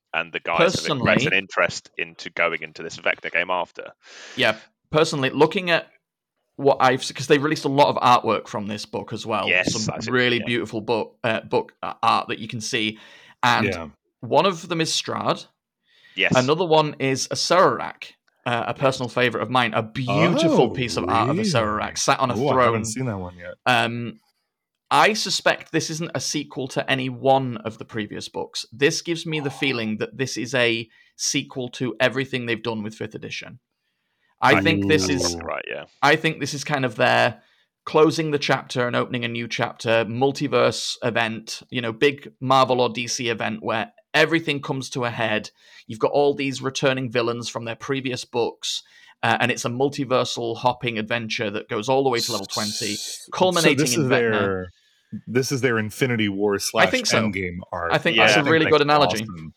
and the guys have expressed an Personally- interest into going into this Vecna game after. Yeah, personally, looking at what I've because they released a lot of artwork from this book as well. Yes, some I see, really yeah. beautiful book uh, book uh, art that you can see, and Yeah. one of them is Strahd. Yes. Another one is a Surarak, uh, a personal favorite of mine. A beautiful Oh, piece of art of a really? Surarak sat on a Ooh, I throne. haven't seen that one yet. Um, I suspect this isn't a sequel to any one of the previous books. This gives me the feeling that this is a sequel to everything they've done with fifth edition. I I think this That's is probably right, yeah. I think this is kind of their closing the chapter and opening a new chapter, multiverse event, you know, big Marvel or D C event where everything comes to a head. You've got all these returning villains from their previous books, uh, and it's a multiversal hopping adventure that goes all the way to level twenty, culminating so this in is Vecna. their this is their Infinity War slash think so. Endgame arc. I think that's a really that's good analogy. awesome.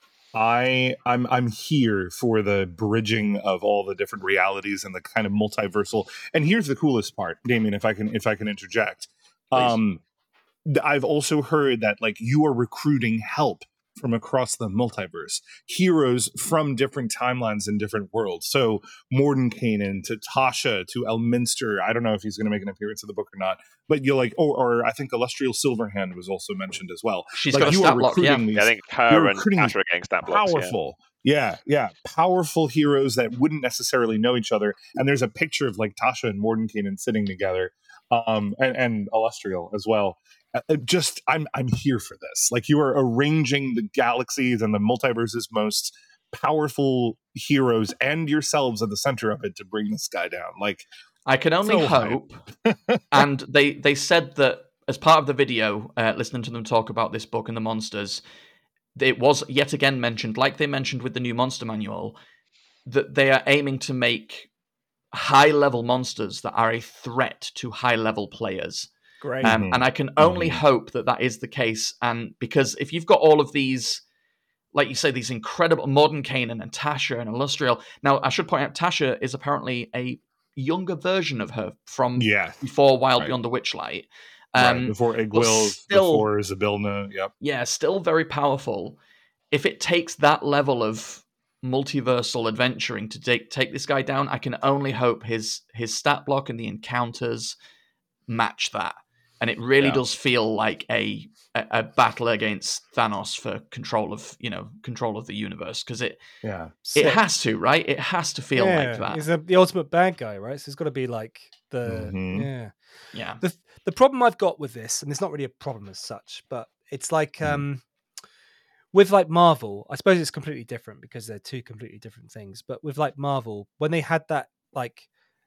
I I'm I'm here for the bridging of all the different realities and the kind of multiversal. And here's the coolest part, Damien, if I can if I can interject. Please. Um th- I've also heard that like you are recruiting help from across the multiverse, heroes from different timelines and different worlds. So Mordenkainen to Tasha to Elminster. I don't know if he's going to make an appearance in the book or not, but you're like, or, or I think Illustrial Silverhand was also mentioned as well. She's like got a you stat are block, yeah. recruiting these Yeah, I think you're her and recruiting these Tasha are getting stat blocks. Yeah. powerful. Yeah, yeah, powerful heroes that wouldn't necessarily know each other. And there's a picture of like Tasha and Mordenkainen sitting together, um, and, and Illustrial as well. Uh, just, I'm, I'm here for this. Like you are arranging the galaxies and the multiverse's most powerful heroes and yourselves at the center of it to bring this guy down. Like I can only so hope. And they, they said that as part of the video, uh, listening to them talk about this book and the monsters, it was yet again mentioned, like they mentioned with the new monster manual, that they are aiming to make high-level monsters that are a threat to high-level players. Great. Um, Mhm. And I can only Mhm. hope that that is the case. And because if you've got all of these, like you say, these incredible Mordenkainen and Tasha and Illustrial. Now, I should point out, Tasha is apparently a younger version of her from Yeah, before Wild right. Beyond the Witchlight. right. Um, Before but Igwil, still- before Zabilna. Yep. yeah, still very powerful. If it takes that level of multiversal adventuring to take take this guy down, I can only hope his his stat block and the encounters match that. And it really Yeah. does feel like a, a a battle against Thanos for control of, you know, control of the universe, because it Yeah. it has to, right? It has to feel like that. He's a, the ultimate bad guy, right? So it's got to be like the Mhm. yeah. Yeah. The the problem I've got with this, and it's not really a problem as such, but it's like Mm. um with like Marvel, I suppose it's completely different because they're two completely different things. But with like Marvel, when they had that like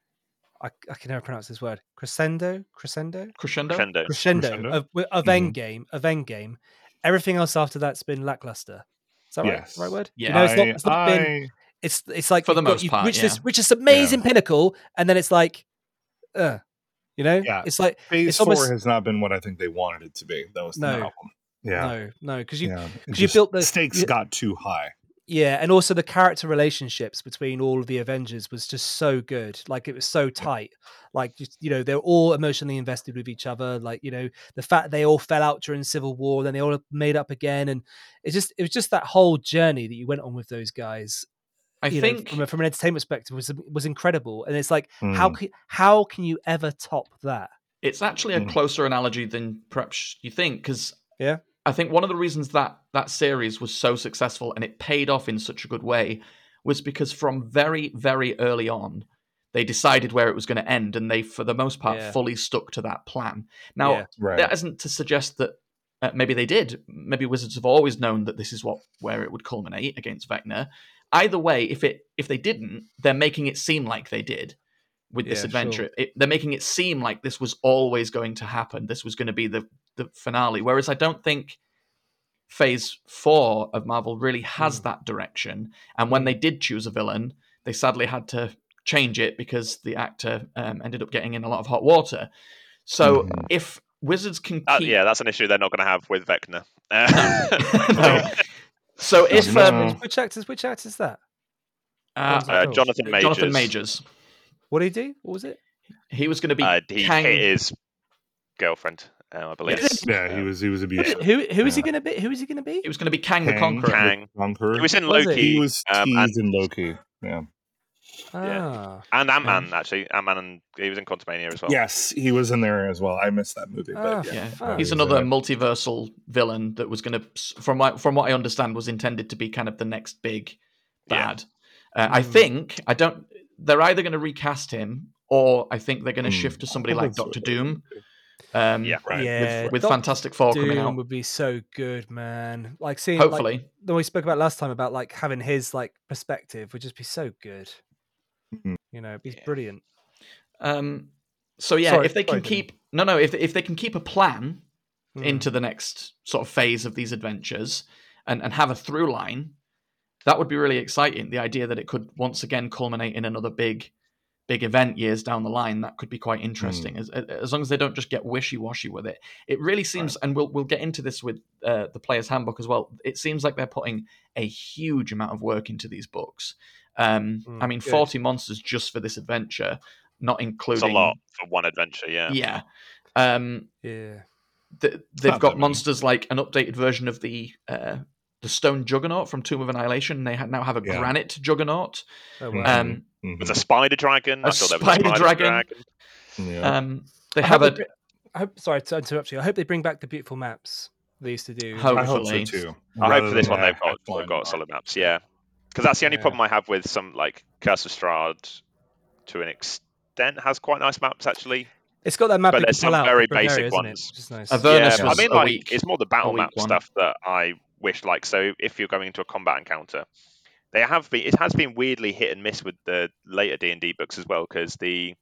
I, I can never pronounce this word, crescendo, crescendo, Crescendo? Crescendo. crescendo, Crescendo? of of Mhm. Endgame, of Endgame. Everything else after that's been lackluster. Is that right? Yes. Right word? Yeah. You know, it's not. I- It's not been. I- It's it's like For you've the got- most you've part, reached yeah. this reached this amazing pinnacle, and then it's like, uh, you know, Yeah. it's like Phase it's four almost has not been what I think they wanted it to be. That was the No. album. Yeah. no, no, because you yeah. It 'cause you just- built the- stakes you- got too high. yeah, and also the character relationships between all of the Avengers was just so good. Like it was so tight. Like just you know, they're all emotionally invested with each other. Like you know, the fact they all fell out during Civil War, then they all made up again, and it's just it was just that whole journey that you went on with those guys. I you know, think from, a, from an entertainment perspective was was incredible, and it's like how Mm. can, how can you ever top that? it's actually a Mm. closer analogy than perhaps you think, because Yeah. I think one of the reasons that that series was so successful and it paid off in such a good way was because from very, very early on, they decided where it was going to end, and they, for the most part, Yeah. fully stuck to that plan. Now, Yeah. Right. that isn't to suggest that uh, maybe they did. Maybe Wizards have always known that this is what where it would culminate against Vecna. Either way, if it if they didn't, they're making it seem like they did with this Yeah, adventure. sure. It, they're making it seem like this was always going to happen. This was going to be the the finale. Whereas I don't think Phase Four of Marvel really has Mm. that direction. And when Mm. they did choose a villain, they sadly had to change it because the actor um, ended up getting in a lot of hot water. So Mhm. if Wizards can keep Uh, yeah, that's an issue they're not going to have with Vecna. Uh, No. So if No. um, Which, which actors? Which actors that? uh, uh, Jonathan Majors. Jonathan Majors, What did he do? What was it? he was going to be Uh, he Kang. hit his girlfriend. um, I believe. Yes. Yeah, he was he was abusive. Who who is he Yeah. going to be? Who is he going to be? It was going to be Kang, the Kang, Conqueror. Kang. Conqueror. He was in Was it? Loki. He was um, teased and, in Loki. Yeah. Ah, and Ant-Man, actually. Ant-Man, and he was in Quantumania as well. Yes, he was in there as well. I missed that movie, Ah, but yeah, Yeah, Fun. he's he was another in it. multiversal villain that was going to, from my, from what I understand, was intended to be kind of the next big Yeah. bad. Uh, I Hmm. think I don't. They're either going to recast him, or I think they're going to Hmm. shift to somebody Oh, like that's Doctor what they're gonna Doom. Um, Yeah. Right. yeah. with, with Doctor Fantastic Four coming Doom out. would be so good, man. Like seeing, like Hopefully, the way we spoke about last time about like having his like perspective would just be so good. Mhm. You know, it'd be Yeah. brilliant. um, so yeah, Sorry- if they can sorry, Dylan. keep no, no, if if they can keep a plan Hmm. into the next sort of phase of these adventures and and have a through line, that would be really exciting. The idea that it could once again culminate in another big, big event years down the line, that could be quite interesting. As as long as they don't just get wishy washy with it, it really seems. And we'll we'll get into this with uh, the Player's Handbook as well. It seems like they're putting a huge amount of work into these books. Um, Mm, I mean, good. forty monsters just for this adventure, not It's including a lot for one adventure, yeah. Yeah. Um, Yeah. th- they've not got that many. monsters like an updated version of the uh, the Stone Juggernaut from Tomb of Annihilation. They ha- now have a Yeah. Granite Juggernaut. Oh wow. Mhm. Um, Mhm. There's a spider dragon. A I thought there was a spider spider dragon. dragon. Yeah. um, they I have hope a they br- I hope. Sorry to interrupt you. I hope they bring back the beautiful maps they used to do. Hope- I hope so hopefully. too. I hope Rather for this than one the they've got half-line they've got art. solid maps, yeah. Because that's the only Yeah. problem I have with some like Curse of Strahd, to an extent, has quite nice maps actually. It's got that map But you there's can pull some out very for Bavaria, basic isn't it? ones. Which is nice. Avernus Yeah, was I mean, a like week- it's more the a battle week map one. stuff that I wish. Like, so if you're going into a combat encounter, they have been. It has been weirdly hit and miss with the later D and D books as well, because the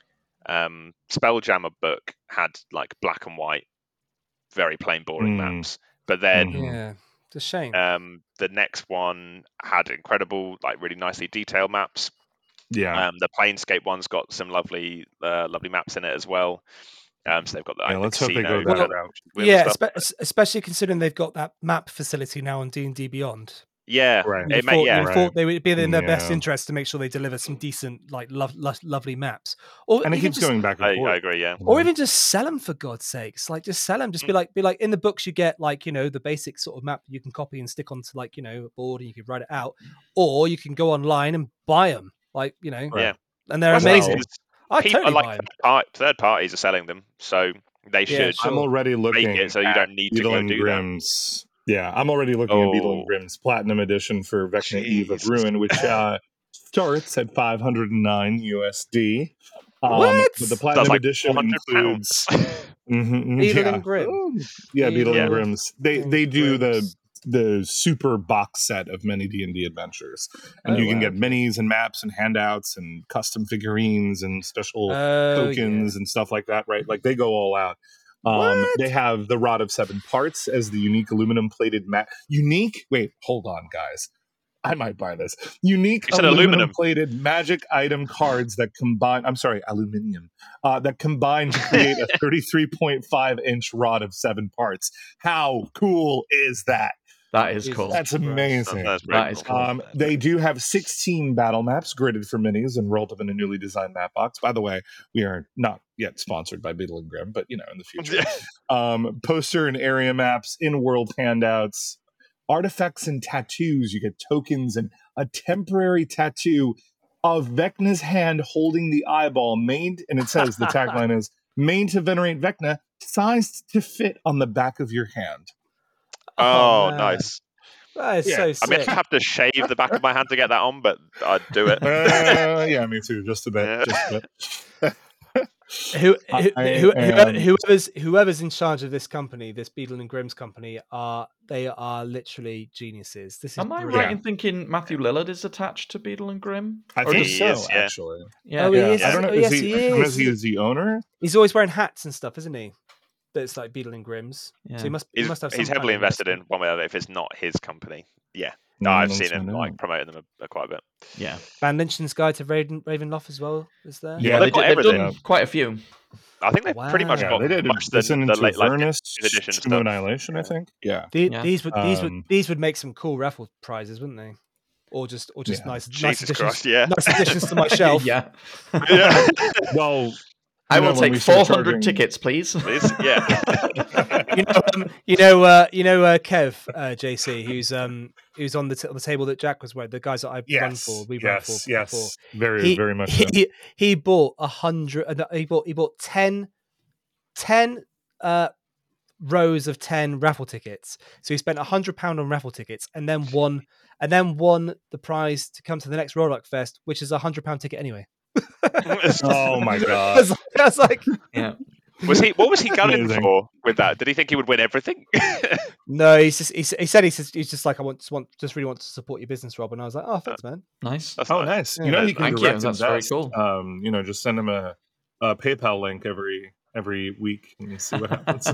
um, Spelljammer book had like black and white, very plain, boring Mm. maps. But then Mhm. Yeah, it's a shame. um, the next one had incredible, like really nicely detailed maps. Yeah. Um, the Planescape one's got some lovely, uh, lovely maps in it as well. Um, so they've got like, Yeah, the let's hope they casino go that and route. wheel yeah, stuff. espe- especially considering they've got that map facility now on D and D Beyond. Yeah, Right. You it may, thought, yeah. you Right. thought they would be in their best Yeah. interest to make sure they deliver some decent, like, lo- lo- lovely maps, or And it even keeps just, going back and I, forth. I agree. Yeah, or even just sell them for God's sakes. Like, just sell them. Just be Mm. like, be like, in the books you get like, you know, the basic sort of map you can copy and stick onto like, you know, a board and you can write it out, or you can go online and buy them. Like, you know, yeah. and they're Well, the thing is, amazing. there's I people totally like buy them. third, part, third parties are selling them, so they Yeah, should sure. I'm already looking make it so you at don't need to Beetle go and do that. Grimm's. Yeah, I'm already looking at Beetle and Oh. Grimm's Platinum Edition for Vecna Eve of Jesus. Ruin, which uh, starts at five hundred nine U S D. Um, What? But the That's Platinum like Edition four hundred includes pounds. Mhm, Beetle yeah. and Grimm. Ooh, yeah, Beetle Beetle and Grimm's. They and they do the Grimm's. the super box set of many D and D adventures, and Oh, you can wow, get okay. minis and maps and handouts and custom figurines and special Oh, tokens and stuff like that. Right, like they go all out. Um, What? they have the Rod of Seven Parts as the unique aluminum plated map. Unique. Wait, hold on, guys. I might buy this. Unique You said aluminum aluminum. plated magic item cards that combine. I'm sorry, aluminium. Uh, that combine to create a thirty-three point five inch rod of seven parts. How cool is that? That is Jesus cool. That's Christ. amazing. That's pretty That is cool. cool. Um, they do have sixteen battle maps gridded for minis and rolled up in a newly designed map box. By the way, we are not yet sponsored by Beetle and Grimm, but you know, in the future. um, poster and area maps, in-world handouts, artifacts and tattoos. You get tokens and a temporary tattoo of Vecna's hand holding the eyeball, made, and it says the tagline is made to venerate Vecna, sized to fit on the back of your hand. Oh, man. nice. That is Yeah. so I sick. mean, I have to shave the back of my hand to get that on, but I'd do it. Uh, yeah, me too. Just a bit. Yeah. Just a bit. Who, I who, who, am- whoever's whoever's in charge of this company, this Beetle and Grimm's company, are they are literally geniuses. This is Am I brilliant. right in thinking Matthew Lillard is attached to Beetle and Grimm? I Or think He so, is, yeah. actually. Yeah. Oh, he Yeah, is. I don't know. Oh, is yes, he, he I don't know, is. is he is the owner? He's always wearing hats and stuff, isn't he? That's like Beetle and Grimm's. Yeah. So he must. He He's, must have. Some he's kind heavily of invested in investment. one way or another if it's not his company. Yeah. No, I've let's seen him find out. like promoting them a, a quite a bit. Yeah. Van Lynch's Guide to Raven, Ravenloft as well is there. Yeah, Well, they they've got did, they've done everything. quite a few. I think they've pretty much Wow. Yeah, got they did much the, listen the to late, like, Avernus, edition Tomb of stuff. Annihilation, I think. Yeah. The- Yeah. These would these would Um, these would make some cool raffle prizes, wouldn't they? Or just or just Yeah. nice nice Jesus additions. Christ, yeah. Nice additions to my shelf. yeah. Yeah. Well, I know, will when take we start four hundred charging- tickets, please. It's- yeah. you know, um, you know, uh, you know, uh, Kev, uh, J C, who's um, who's on the, t- on the table that Jack was with, the guys that I run Yes, for, we run for yes, before. yes. Very, He, very much so. he, he bought a hundred. uh, He bought he bought ten, ten uh, rows of ten raffle tickets. So he spent a hundred pound on raffle tickets, and then won, and then won the prize to come to the next Roadlock Fest, which is a hundred pound ticket anyway. Oh my I god. was, I was like, Yeah. Was he? What was he gunning Amazing. for with that? Did he think he would win everything? no, he's just he, s- he said he says he's just like I want just want just really want to support your business, Rob. And I was like, oh, thanks, man. Nice. That's Oh, nice. nice. You know, Yeah. he can Thank you, direct that's very invest. cool. Um, you know, just send him a, a PayPal link every every week and see what happens.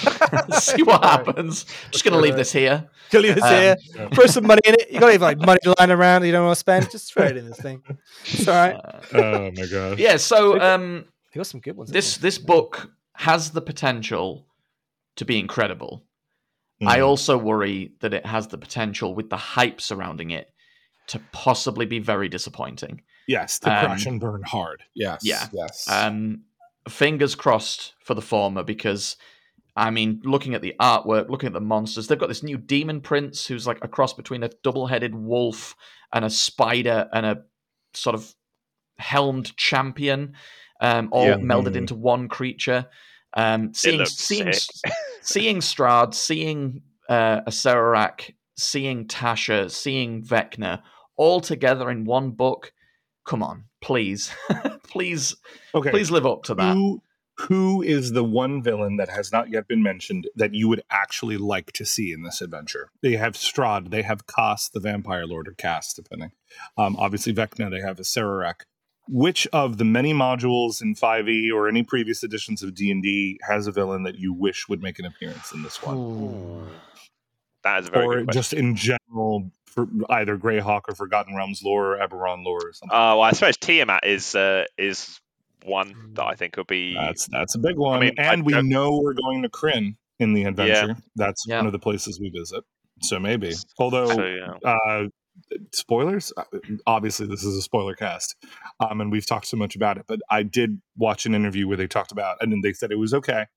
See what happens. Just going to leave this here. Can leave this Um, here. Throw some money in it. You got to have like money lying around. You don't want to spend. Just throw it in this thing. It's all right. Uh, Oh my god. yeah, so um, You got some good ones. this haven't this book has the potential to be incredible. Mm. I also worry that it has the potential, with the hype surrounding it, to possibly be very disappointing. Yes, to Um, crash and burn hard. Yes. yeah. Yes. Um, fingers crossed for the former, because, I mean, looking at the artwork, looking at the monsters, they've got this new demon prince who's like a cross between a double-headed wolf and a spider and a sort of helmed champion, um, all Yeah. melded into one creature. Um, seeing looks seeing sick. seeing Strahd, seeing uh, Acererak, seeing Tasha, seeing Vecna, all together in one book. Come on, please, please, okay. please live up to that. Who who is the one villain that has not yet been mentioned that you would actually like to see in this adventure? They have Strahd, they have Koss, the Vampire Lord, or Cass, depending. Um, obviously, Vecna, they have Acererak. Which of the many modules in five E or any previous editions of D and D has a villain that you wish would make an appearance in this one? Ooh. That is a very Or good question. just in general, for either Greyhawk or Forgotten Realms lore or Eberron lore or something? Uh, well, I suppose Tiamat is uh, is one that I think would be. That's that's a big one. mean, I and we don't- know we're going to Kryn in the adventure. That's Yeah. one of the places we visit. So maybe. Although So, yeah. uh spoilers, Uh, obviously this is a spoiler cast. Um and we've talked so much about it, but I did watch an interview where they talked about, and then they said it was okay.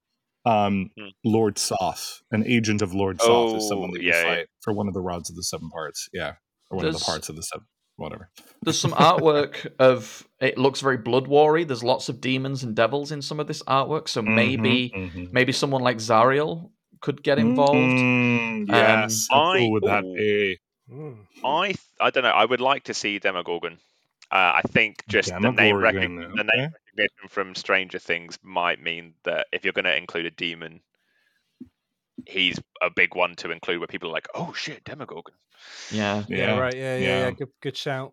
Um Hmm. Lord Soth, an agent of Lord Soth, is someone Oh, that you yeah, yeah. fight for one of the rods of the seven parts. Yeah. Or one of Does- the parts of the seven, whatever. There's some artwork of it looks very blood war-y. There's lots of demons and devils in some of this artwork, so maybe Mhm, mhm. maybe someone like Zariel could get involved. Mm, yes. How I- cool would that ooh. be? Mm. I th- I don't know. I would like to see Demogorgon. Uh, I think just the name, Demogorgon, recog- the okay. name recognition from Stranger Things might mean that if you're going to include a demon, he's a big one to include, where people are like, "Oh shit, Demogorgon." Yeah. Yeah, right. Yeah, yeah, yeah. yeah. Good, good shout.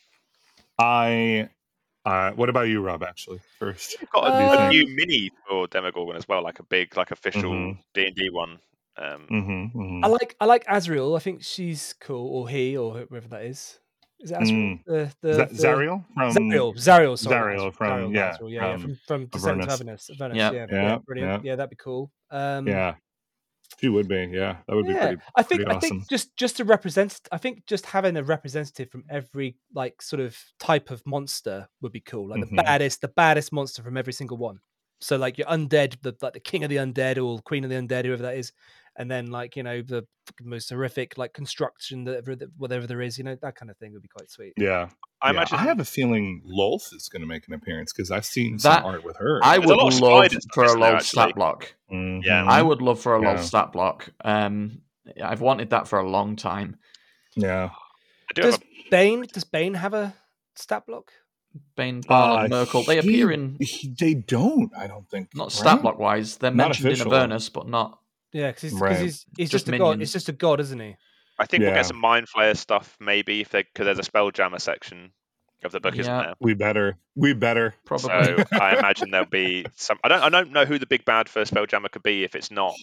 I. Uh, what about you, Rob? Actually, first. We've got What do you a, a Um, new mini for Demogorgon as well, like a big, like official Mhm. D and D one. Um, Mm-hmm, mm-hmm. I like I like Azrael. I think she's cool, or he, or whoever that is. Is it Azrael? Mm. The, the, Is that the- Zariel from Zariel, Zariel, sorry, not Zariel Azrael. from- Zariel, not yeah, Azrael, yeah, yeah, from from from Descendants of Avernus. Avernus. Avernus, Yeah. yeah, Yeah, yeah, brilliant. yeah. Yeah, that'd be cool. Um, Yeah, she would be. Yeah, that would be yeah, pretty. I think pretty I awesome. think just just to represent, I think just having a representative from every like sort of type of monster would be cool. Like Mhm. the baddest, the baddest monster from every single one. So like your undead, the like the king of the undead or queen of the undead, whoever that is, and then like you know the fucking most horrific like construction that ever- whatever there is, you know that kind of thing would be quite sweet. Yeah, I yeah. imagine I have a feeling Lolth is going to make an appearance because I've seen That- some art with her. I There's a would lot of love spiders, for a isn't there, low actually? stat block. Mhm. Yeah. I would love for a low Yeah. stat block. Um, I've wanted that for a long time. Yeah. I do Does have a, Bane does Bane have a stat block? Bane, Barnum, Uh, Merkel. They he- appear in he- they don't. I don't think. not right? stat block wise. They're Not mentioned official. in Avernus, but not. Yeah, because he's, 'cause Right. he's he's Just just, a god. minions. It's just a god, isn't he? I think we'll Yeah. get some Mind Flayer stuff maybe if they because there's a Spelljammer section of the book, isn't Yeah. there? We better. We better. Probably. So I imagine there'll be some. I don't. I don't know who the big bad for Spelljammer could be if it's not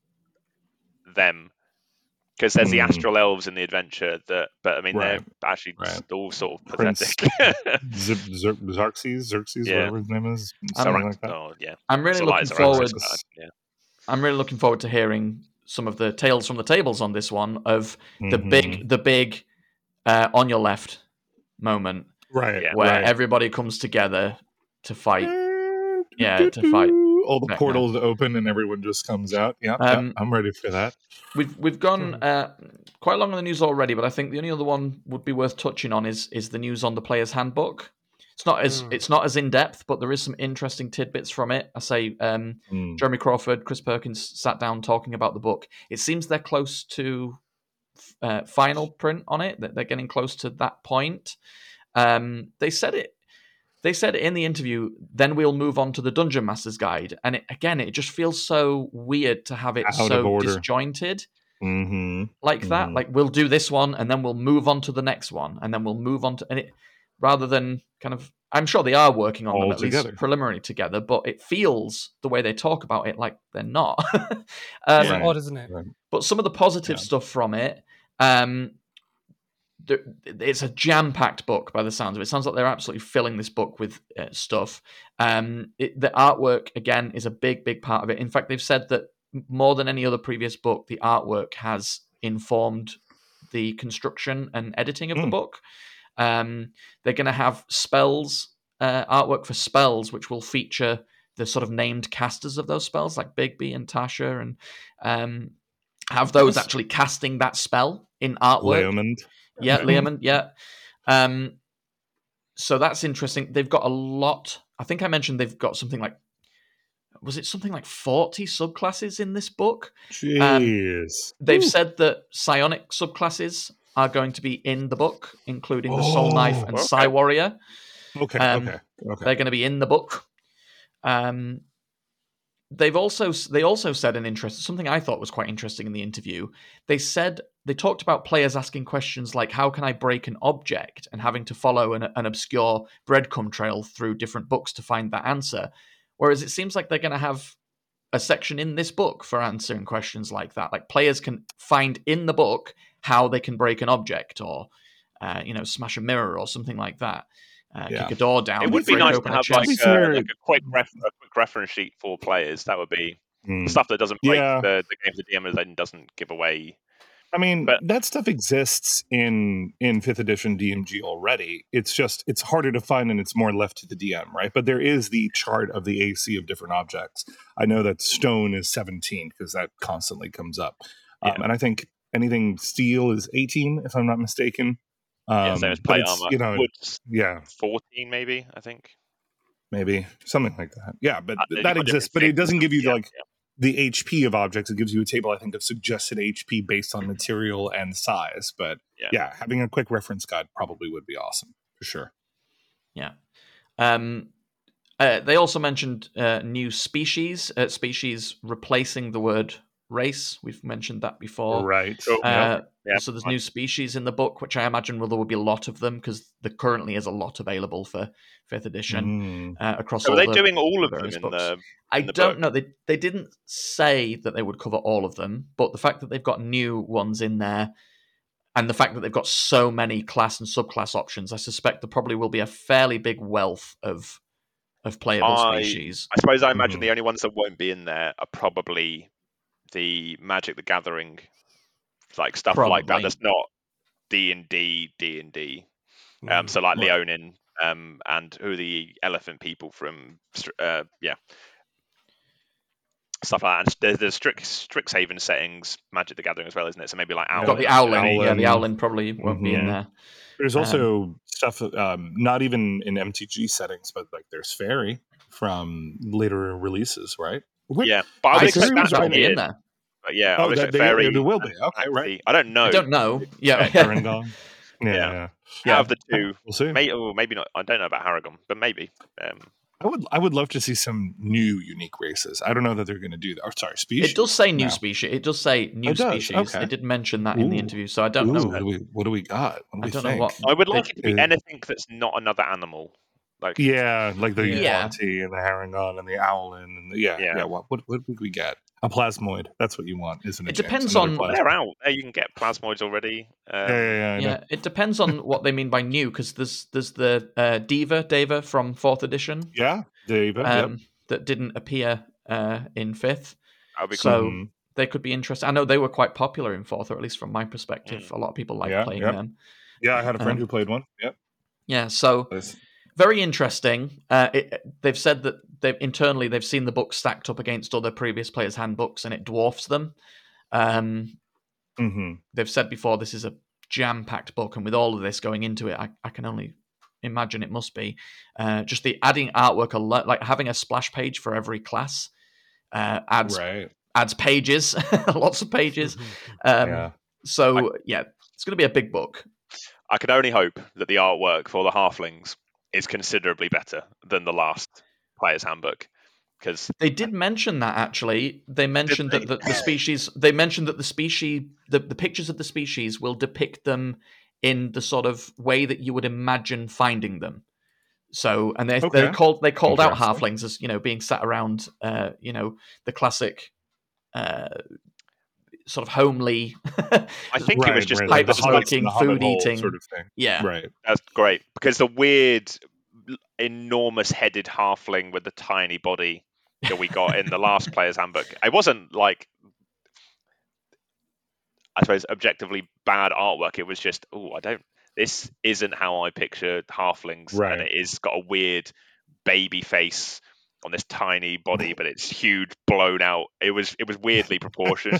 them, because there's the Hmm. Astral Elves in the adventure. That, but I mean, Right. they're actually Right. all sort of Prince- pathetic. Z- Xer- Xerxes, Xerxes, Yeah. whatever his name is, I'm- something like that. Oh yeah, I'm really So looking lies are forward. actually- yeah. I'm really looking forward to hearing some of the tales from the tables on this one of the Mhm. big, the big, uh, on your left moment right, Yeah. where right. everybody comes together to fight. Yeah, to fight. All the Vecna. portals open and everyone just comes out. Yeah, Um, yeah, I'm ready for that. We've we've gone uh, quite long on the news already, but I think the only other one would be worth touching on is is the news on the Player's Handbook. It's not as Mm. it's not as in depth, but there is some interesting tidbits from it. I say um, Mm. Jeremy Crawford, Chris Perkins sat down talking about the book. It seems they're close to uh, final print on it. That they're getting close to that point. Um, they said it. They said in the interview, then we'll move on to the Dungeon Master's Guide. And it, again, it just feels so weird to have it Out of so order. disjointed Mm-hmm. like that. Mhm. Like, we'll do this one, and then we'll move on to the next one, and then we'll move on to... And it, rather than kind of... I'm sure they are working on All them, at together. least preliminary together, but it feels, the way they talk about it, like they're not. um, It's Right. odd, isn't it? Right. But some of the positive Yeah. stuff from it... Um, there- it's a jam-packed book by the sounds of it. It sounds like they're absolutely filling this book with uh, stuff. Um, it, the artwork, again, is a big, big part of it. In fact, they've said that more than any other previous book, the artwork has informed the construction and editing of the Mm. book. Um, they're going to have spells, uh, artwork for spells, which will feature the sort of named casters of those spells, like Bigby and Tasha, and um, have those Nice. actually casting that spell in artwork. Leomund. Yeah, Leomund, yeah. Um, so that's interesting. They've got a lot. I think I mentioned they've got something like, was it something like forty subclasses in this book? Jeez. They've Ooh. said that psionic subclasses are going to be in the book, including the Soul Knife Oh, and okay. Psi Warrior. Okay, um, okay, okay. They're going to be in the book. Um, they've also they also said an interest something I thought was quite interesting in the interview. They said they talked about players asking questions like, how can I break an object, and having to follow an, an obscure breadcrumb trail through different books to find that answer. Whereas it seems like they're going to have a section in this book for answering questions like that. Like, players can find in the book how they can break an object, or uh, you know, smash a mirror or something like that. Uh, Yeah. Kick a door down. It would be break nice open to a have chest. like be a, fair- like a quick ref, a quick reference sheet for players. That would be Mm. stuff that doesn't break Yeah. the, the game the D M then doesn't give away. I mean, But- that stuff exists in in fifth edition D M G already. It's just it's harder to find, and it's more left to the D M, right? But there is the chart of the A C of different objects. I know that stone is seventeen because that constantly comes up, um, Yeah. and I think anything steel is eighteen, if I'm not mistaken. Um, Yeah, same as but plate it's, armor. you know, Wood's yeah, fourteen maybe, I think. maybe something like that. Yeah, but Uh, you've that got exists. different But it things. doesn't give you Yeah, like yeah. the H P of objects. It gives you a table, I think, of suggested H P based on material and size. But Yeah. yeah, having a quick reference guide probably would be awesome for sure. Yeah. Um, uh, they also mentioned uh, new species, uh, species replacing the word race. We've mentioned that before. Right. Cool. Uh, Yeah, so there's fine. new species in the book, which I imagine will there will be a lot of them, because there currently is a lot available for fifth edition Mm. uh, across So all are they the doing all of them various in books. the? I in the don't book? know. They they didn't say that they would cover all of them, but the fact that they've got new ones in there, and the fact that they've got so many class and subclass options, I suspect there probably will be a fairly big wealth of of playable I- species. I suppose I imagine Mhm. the only ones that won't be in there are probably the Magic the Gathering, like stuff like that. Probably. That's not D and D, D and D. Um, so like Right. Leonin, um, and who are the elephant people from, Str- uh, yeah, stuff like that. And there's, there's Strix, Strixhaven settings, Magic the Gathering as well, isn't it? So maybe like Yeah. Owlin. Got the and Owlin. Journey. Yeah, the Owlin. Owlin probably won't be in Mhm. there. There's Um, also stuff, um, not even in M T G settings, but like there's Fairy from later releases, right? Wait, Yeah, but I I would Fairy expect suspect was that that'll to be be in in. there. But yeah, I Oh, would that expect they, Fairy. it will be. and Okay, right. Taxi. I don't know. I don't know. Yeah, Carangal. Yeah, Yeah. yeah. Out yeah. of the two, We'll see. may, or maybe not. I don't know about Haragon, but maybe. Um, I would, I would love to see some new unique races. I don't know that they're going to do that. Oh, sorry, species. It does say new No. species. It does say new It does, species. okay. They did mention that in the Ooh. interview, so I don't Ooh, know. What do we, what do we got? What do I we don't think? know what. I would they- like it to be Uh, anything that's not another animal. Like Yeah, like the Yeah. Yuan-Ti and the Haragon and the Owlin and the, yeah, yeah. Yeah. What, what, what would we get? A plasmoid. That's what you want, isn't it? It James? depends Another on- plasmoid. they're out. There you can get plasmoids already. Um, Yeah, yeah, yeah. I know. Yeah, it depends on what they mean by new, because there's there's the uh, Diva Deva from fourth edition Yeah, Dave. um, yep. that didn't appear uh, in fifth. That would be So cool. Mhm. they could be interesting. I know they were quite popular in fourth, or at least from my perspective, a lot of people like Yeah, playing yep. them. Yeah, I had a friend um, who played one. Yep. Yeah, so Nice. very interesting. Uh, it, they've said that they've internally they've seen the book stacked up against other previous players' handbooks, and it dwarfs them. Um, mm-hmm. They've said before this is a jam-packed book, and with all of this going into it, I, I can only imagine it must be. Uh, just the adding artwork, a lot, like having a splash page for every class, uh, adds right. adds pages, lots of pages. Um, Yeah. So I- yeah, it's going to be a big book. I can only hope that the artwork for the halflings is considerably better than the last player's handbook, because They did mention that actually. They mentioned they? that the, the species. They mentioned that the species, the, the pictures of the species, will depict them in the sort of way that you would imagine finding them. So, and they Okay. they called they called out Interesting. halflings as, you know, being sat around, uh, you know, the classic, uh, sort of homely. I think it was Right, just right, like like the the hobbits smoking, and the hobbit food hole eating. sort of thing. Yeah, Right. That's great, because the weird, enormous headed halfling with the tiny body that we got in the last player's handbook, it wasn't like, I suppose, objectively bad artwork. It was just, oh, I don't, this isn't how I pictured halflings, Right. and it is got a weird baby face on this tiny body, but it's huge, blown out. It was it was weirdly proportioned.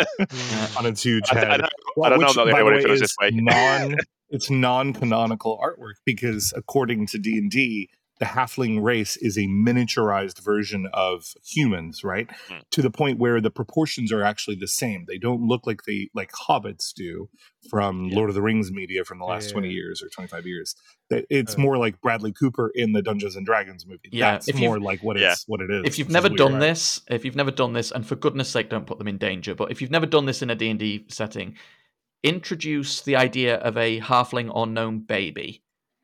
On its huge I, head. I don't, Well, I don't know. which, I'm not the by only one who way, feels is this way. non, it's non-canonical artwork because according to D and D, the halfling race is a miniaturized version of humans, right? Hmm. To the point where the proportions are actually the same. They don't look like they like hobbits do from Yeah. Lord of the Rings media from the last Yeah. twenty years or twenty-five years. It- It's Uh, more like Bradley Cooper in the Dungeons and Dragons movie. Yeah, That's if you've- more like what Yeah. it's what it is. if you've which is never weird. done this, if you've never done this, and for goodness sake, don't put them in danger. But if you've never done this in a D and D setting, introduce the idea of a halfling or gnome baby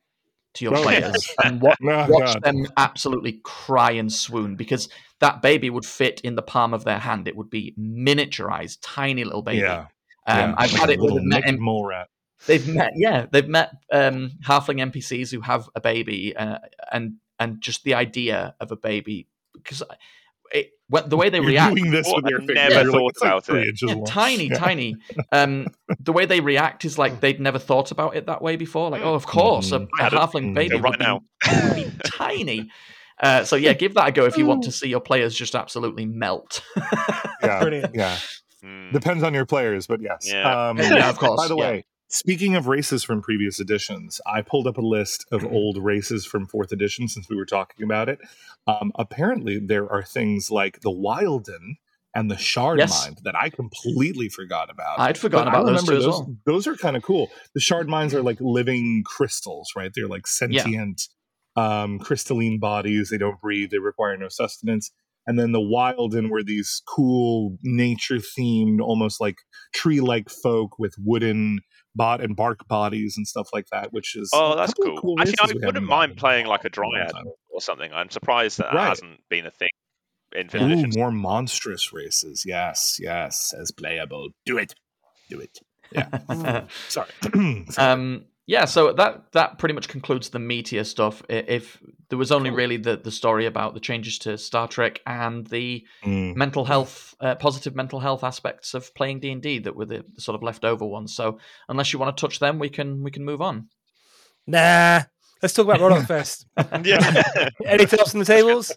to your Oh, players and wa- Oh, watch God. them absolutely cry and swoon, because that baby would fit in the palm of their hand. It would be miniaturized, tiny little baby. Yeah. Um, yeah. I've Like had a it where little they've met, naked mole rat. they've met, yeah, they've met um, halfling N P Cs who have a baby, uh, and and just the idea of a baby, because it, when, the way they You're react, doing this Well, with your I finger. never You're thought like, it's like about three it. inches yeah, long. tiny, Yeah. tiny. Um, the way they react is like they'd never thought about it that way before. Like, oh, of course, a, Mhm. a I don't- halfling Mm. baby Yeah, right would, be, now. would be tiny. Uh, so yeah, give that a go if you want to see your players just absolutely melt. Yeah. Brilliant. Yeah. Hmm. Depends on your players, but yes. Yeah. Um, Yeah, of course, By the yeah. way, speaking of races from previous editions, I pulled up a list of old races from fourth edition since we were talking about it. Um, apparently, there are things like the Wilden and the Shard Yes. Mind that I completely forgot about. I'd forgotten But I about those remember two as those. well. Those are kind of cool. The Shard Minds are like living crystals, right? They're like sentient, um, crystalline bodies. They don't breathe. They require no sustenance. And then the Wilden were these cool nature themed, almost like tree like folk with wooden bot and bark bodies and stuff like that, which is Oh, a that's couple of cool. cool Actually, I races we haven't wouldn't gotten mind in playing a like a long dryad time. or something. I'm surprised that, that Right. hasn't been a thing in fifth Yeah. Ooh, edition. more monstrous races. Yes, yes, as playable. Do it. Do it. Yeah. Sorry. Sorry. Um, yeah, so that that pretty much concludes the meatier stuff. I- If there was only Cool. really the, the story about the changes to Star Trek and the Mm. mental health, uh, positive mental health aspects of playing D and D that were the, the sort of leftover ones. So unless you want to touch them, we can we can move on. Nah. Let's talk about Rodok first. Yeah. Anything else on the tables?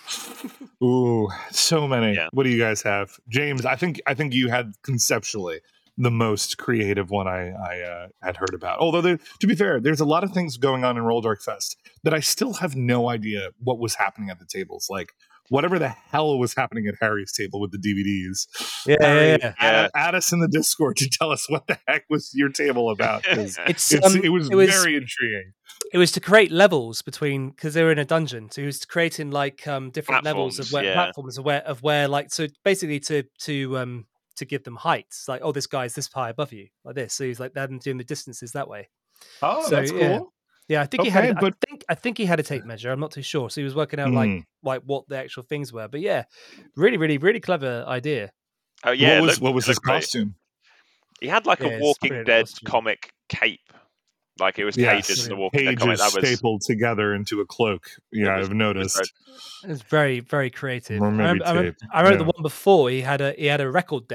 Ooh, so many. Yeah. What do you guys have, James? I think I think you had conceptually the most creative one I, I uh, had heard about. Although, there, to be fair, there's a lot of things going on in Roll Dark Fest that I still have no idea what was happening at the tables. Like whatever the hell was happening at Harry's table with the D V Ds. Yeah, Harry, yeah, yeah. Add, add us in the Discord to tell us what the heck was your table about. 'Cause It's, It's, um, it was it was very intriguing. it was to create levels between, because they were in a dungeon, so he was creating like um different levels of Platforms, where yeah. platforms of where of where like, so basically to to um to give them heights, like, oh, this guy's this high above you, like this. So he's like then doing the distances that way. Oh, So, that's cool. yeah. Yeah, I think he had. Okay, a- I but- think I think he had a tape measure. I'm not too sure. So he was working out like Mm. like what the actual things were. But yeah, really, really, really clever idea. Oh yeah. what it was looked- what was it his looked great. costume? He had like Yeah, a it's Walking brilliant Dead costume. comic cape. Like it was Yes, pages from the Walking Dead comic. pages That was stapled together into a cloak. Yeah, was- I've it was noticed. It was very, very creative. Or I maybe remember, I remember, tape, I remember yeah. the one before. He had a he had a record deck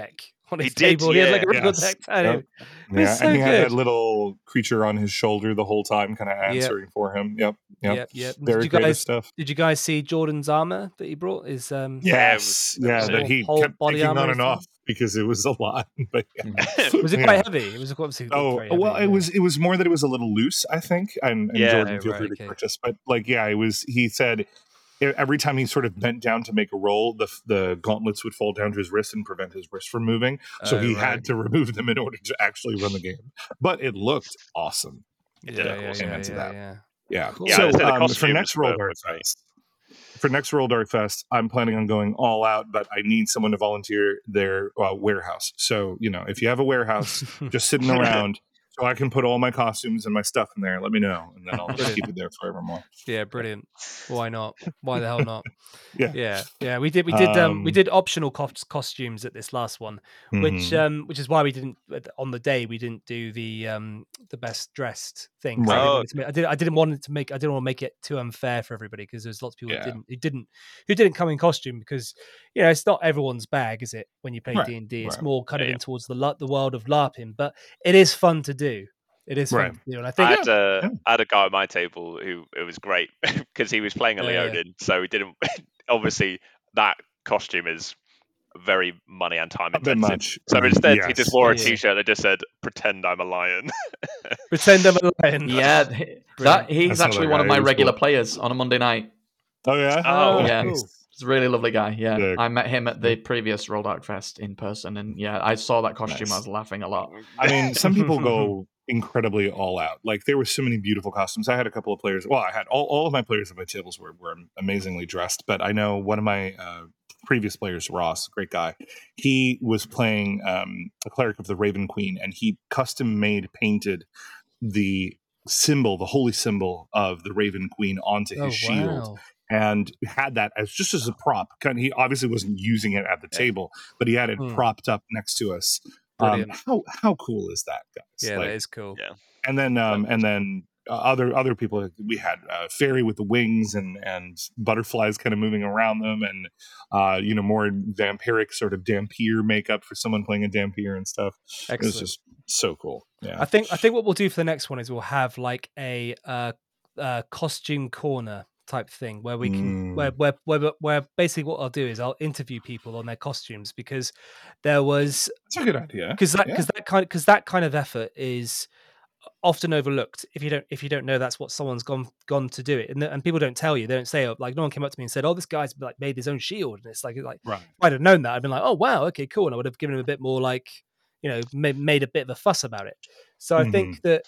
on He his did, table. He had like yeah. a real Yes. deck turn. Yep. It was Yeah, so and he had that good. little creature on his shoulder the whole time, kind of Yep. answering for him. Yep, yep. Yep, yep. Did Very you creative guys stuff. did you guys see Jordan's armor that he brought? His um Yeah, it was, Yes, it was yeah, his that sick. whole, he whole kept body taking armor on and and everything? off because it was a lot. But yeah. Mhm. Was it Yeah. quite heavy? It was obviously Oh very heavy. well, it yeah. was it was more that it was a little loose, I think. And, and Yeah. Jordan, Oh, feel right, free to okay. correct us, but like, yeah, it was. He said e- every time he sort of bent down to make a roll, the the gauntlets would fall down to his wrist and prevent his wrist from moving. So Oh, he right. had to remove them in order to actually run the game. But it looked awesome. It Yeah, did yeah, look yeah, awesome. yeah, Into yeah, that. yeah. Yeah. Cool. Yeah, So I'd say the um, for costumes next Roll were- Dark were great. Fest, for next Roll Dark Fest, I'm planning on going all out, but I need someone to volunteer their uh, warehouse. So you know, if you have a warehouse just sitting around, so I can put all my costumes and my stuff in there, let me know, and then I'll just Brilliant. keep it there forevermore. Yeah, brilliant. Why not? Why the hell not? Yeah. Yeah, yeah. We did, we did, um, we Um, did optional cos- costumes at this last one, which, mhm. um, which is why we didn't on the day we didn't do the um the best dressed thing. 'cause I Right. didn't, Oh, want it to make, I did, I didn't want it to make, I didn't want to make it too unfair for everybody because there's lots of people Yeah. who didn't, who didn't, who didn't come in costume because you know it's not everyone's bag, is it? When you play Right, D and D, it's right. more kind Yeah, of yeah. in towards the la- the world of LARPing, but it is fun to do. It is fun Right. to do, and I I think had, a, yeah. I had a guy at my table who it was great because he was playing a Yeah, yeah. Leonin, so he didn't. Obviously, that costume is very money and time A bit intensive. much. So Mm, instead, he yes, just wore a Yeah. T-shirt that just said "Pretend I'm a lion." pretend I'm a lion. Yeah, th- that Brilliant. I he's saw actually that one of guy, my he was regular cool. players on a Monday night. Oh yeah. Oh, Yeah. cool. He's a really lovely guy. Yeah, Sick. I met him at the previous Roll Dark Fest in person, and yeah, I saw that costume. I Nice. was laughing a lot. I mean, some people go incredibly all out. Like there were so many beautiful costumes. I had a couple of players. Well, I had all, all of my players at my tables were, were amazingly dressed. But I know one of my uh, previous players, Ross, great guy. He was playing um, a cleric of the Raven Queen, and he custom made painted the symbol, the holy symbol of the Raven Queen onto his Oh shield. wow. And had that as just as a prop. Kind of, he obviously wasn't using it at the Yeah. table, but he had it Hmm. propped up next to us. Um, Brilliant. how how cool is that, guys? Yeah, Like, that is cool. Yeah. and then um, That and then uh, other other people. We had uh, fairy with the wings and and butterflies kind of moving around them, and uh, you know more vampiric sort of Dampier makeup for someone playing a Dampier and stuff. It was Excellent. just so cool. Yeah, I think I think what we'll do for the next one is we'll have like a uh, uh, costume corner type thing where we can Mm. where, where where where basically what I'll do is I'll interview people on their costumes because there was That's a good idea. because that Yeah. because that kind because that kind of effort is often overlooked if you don't if you don't know that's what someone's gone gone to do it and, and people don't tell you they don't say oh, like no one came up to me and said oh this guy's like made his own shield and it's like like Right. if I'd have known that I'd been like oh wow okay cool and I would have given him a bit more like you know ma- made a bit of a fuss about it so I Mhm. think that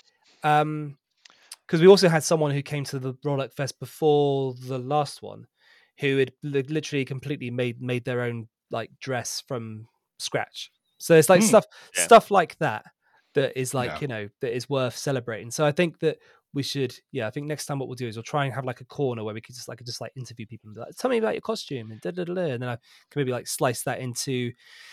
um because we also had someone who came to the Rolex Fest before the last one who had li- literally completely made made their own like dress from scratch so it's like Hmm. stuff Yeah. stuff like that that is like Yeah. you know that is worth celebrating so I think that we should yeah I think next time what we'll do is we'll try and have like a corner where we could just like just like interview people and be like tell me about your costume and da, da, da, da, and then I can maybe like slice that into